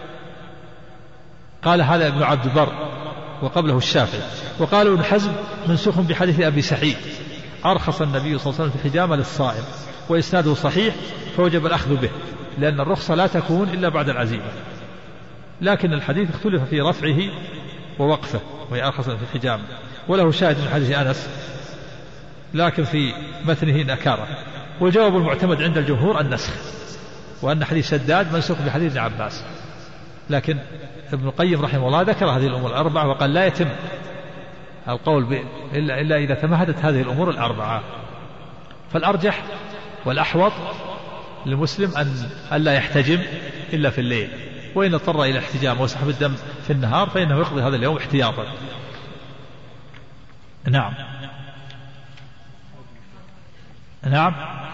قال هذا ابن عبد البر وقبله الشافعي. وقالوا ابن حزم منسوخ بحديث أبي سعيد أرخص النبي صلى الله عليه وسلم في الحجامة للصائم، وإسناده صحيح فوجب الأخذ به، لأن الرخصة لا تكون إلا بعد العزيمة. لكن الحديث اختلف في رفعه ووقفه وهي أرخص في الحجامة، وله شاهد من حديث أنس لكن في متنه نكارة. والجواب المعتمد عند الجمهور النسخ، وأن حديث شداد منسوخ بحديث ابن عباس. لكن ابن القيم رحمه الله ذكر هذه الأمور الأربعة وقال لا يتم القول إلا, إلا إذا تمهدت هذه الأمور الأربعة. فالأرجح والأحوط للمسلم أن ألا يحتجم إلا في الليل، وإن اضطر إلى احتجام وسحب الدم في النهار فإنه يقضي هذا اليوم احتياطا. نعم نعم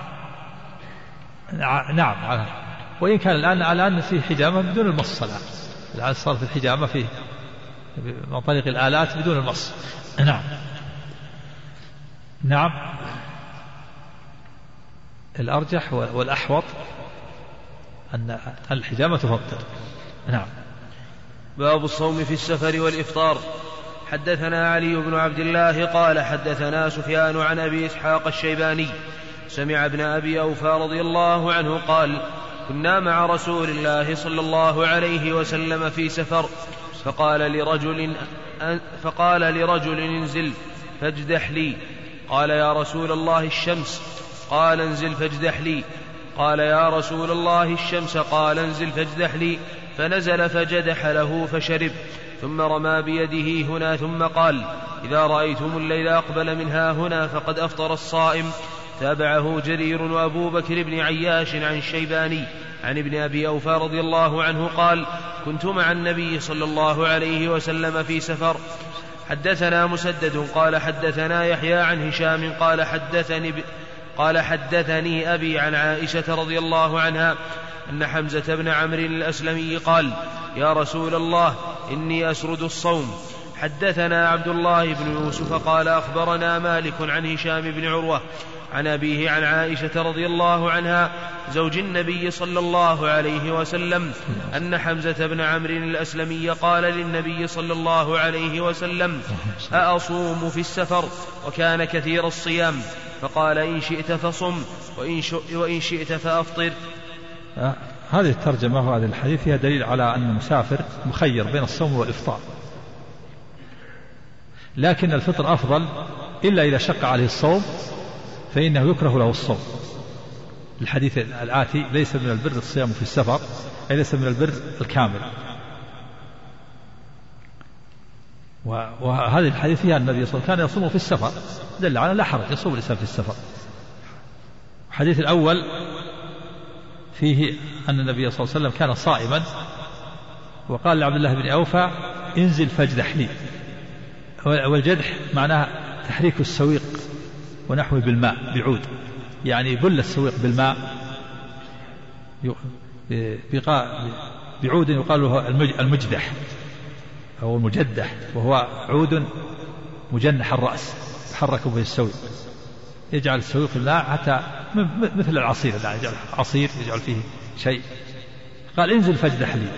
نعم وإن كان الآن الآن في حجامة بدون المص، الآن الآن صار في الحجامة في من طريق الآلات بدون المص. نعم نعم الأرجح والأحوط أن الحجامة تفطر. نعم. باب الصوم في السفر والإفطار. حدثنا علي بن عبد الله قال حدثنا سفيان عن أبي إسحاق الشيباني سمع ابن أبي أوفى رضي الله عنه قال كنا مع رسول الله صلى الله عليه وسلم في سفر، فقال لرجل فقال لرجل انزل فاجدح لي، قال يا رسول الله الشمس، قال انزل فاجدح لي، قال يا رسول الله الشمس، قال انزل فاجدح لي، فنزل فجدح له فشرب، ثم رمى بيده هنا ثم قال إذا رأيتم الليل أقبل منها هنا فقد أفطر الصائم. تابعه جرير وأبو بكر بن عياش عن الشيباني عن ابن أبي أوفى رضي الله عنه قال كنت مع النبي صلى الله عليه وسلم في سفر. حدثنا مسدد قال حدثنا يحيى عن هشام قال حدثني ب... قال حدثني أبي عن عائشة رضي الله عنها أن حمزة بن عمرو الأسلمي قال يا رسول الله إني أسرد الصوم. حدثنا عبد الله بن يوسف قال أخبرنا مالك عن هشام بن عروة عن أبيه عن عائشة رضي الله عنها زوج النبي صلى الله عليه وسلم أن حمزة بن عمرو الأسلمي قال للنبي صلى الله عليه وسلم أأصوم في السفر؟ وكان كثير الصيام، فقال إن شئت فصم وإن شئت فأفطر. هذه الترجمة وهذا الحديث فيها دليل على أن المسافر مخير بين الصوم والإفطار، لكن الفطر أفضل إلا إذا شق عليه الصوم فإنه يكره له الصوم. الحديث الآتي ليس من البر الصيام في السفر، أي ليس من البر الكامل. وهذه الحديث فيها النبي صلى الله عليه وسلم كان يصوم في السفر، دل على لا حرج يصوم الإنسان في السفر. الحديث الأول فيه أن النبي صلى الله عليه وسلم كان صائما، وقال لعبد الله بن أوفى انزل فاجدح لي، والجدح معناه تحريك السويق ونحوه بالماء بعود، يعني بل السويق بالماء بعود يقال له المجدح أو المجدح، وهو عود مجنح الرأس يحرك به السويق، يجعل السويق في الماء حتى مثل العصير، لا يجعل عصير يجعل فيه شيء. قال انزل فاجدح لي،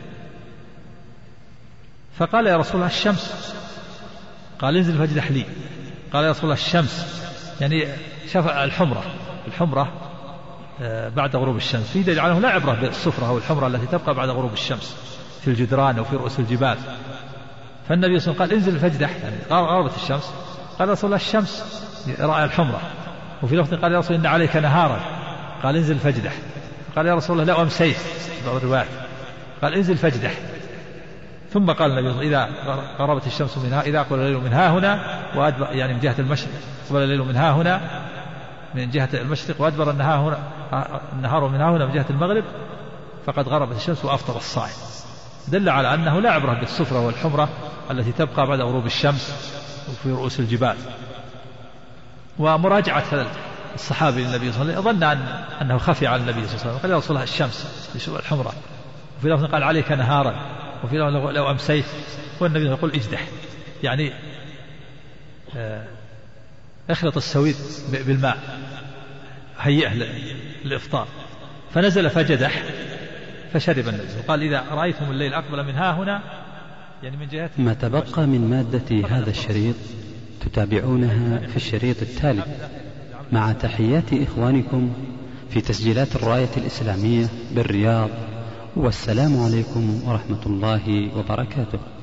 فقال يا رسول الله الشمس، قال انزل فاجدح لي، قال يا رسول الله الشمس، يعني شاف الحمرة الحمرة بعد غروب الشمس، في دليل عنه لا عبرة بالصفرة أو الحمرة التي تبقى بعد غروب الشمس في الجدران أو في رؤوس الجبال. فالنبي صلى الله عليه وسلم قال انزل فاجدح، يعني غربت الشمس، قال يا رسول الله الشمس، رأى الحمرة. وفي لفظ قال يا رسول الله إن عليك نهارا، قال انزل فاجدح. قال يا رسول الله لا أمسيت، بعض الروايات قال انزل فاجدح. ثم قال النبي إذا غربت الشمس منها، إذا أقبل الليل من ها هنا وأدبر، يعني من جهة المشرق، أقبل الليل من ها هنا من جهة المشرق، وأدبر النهار هنا النهار من ها هنا من جهة المغرب، فقد غربت الشمس وأفطر الصائم. دل على أنه لا عبرة بالصفرة والحمرة التي تبقى بعد غروب الشمس وفي رؤوس الجبال. ومراجعة الصحابي للنبي صلى الله عليه وسلم ظن أن أنه خفي على النبي صلى الله عليه وسلم، قال يا رسول الله الشمس لشوء الحمرة، وفي لفظ قال عليك نهارا، وفي لفظ لو أمسيت، والنبي يقول اجدح، يعني اخلط السويد بالماء هيئه للإفطار. فنزل فجدح فشرب النبي، وقال إذا رأيتم الليل أقبل من ها هنا، يعني من جهة ما تبقى من مادة هذا الشريط تتابعونها في الشريط التالي، مع تحيات إخوانكم في تسجيلات الراية الإسلامية بالرياض، والسلام عليكم ورحمة الله وبركاته.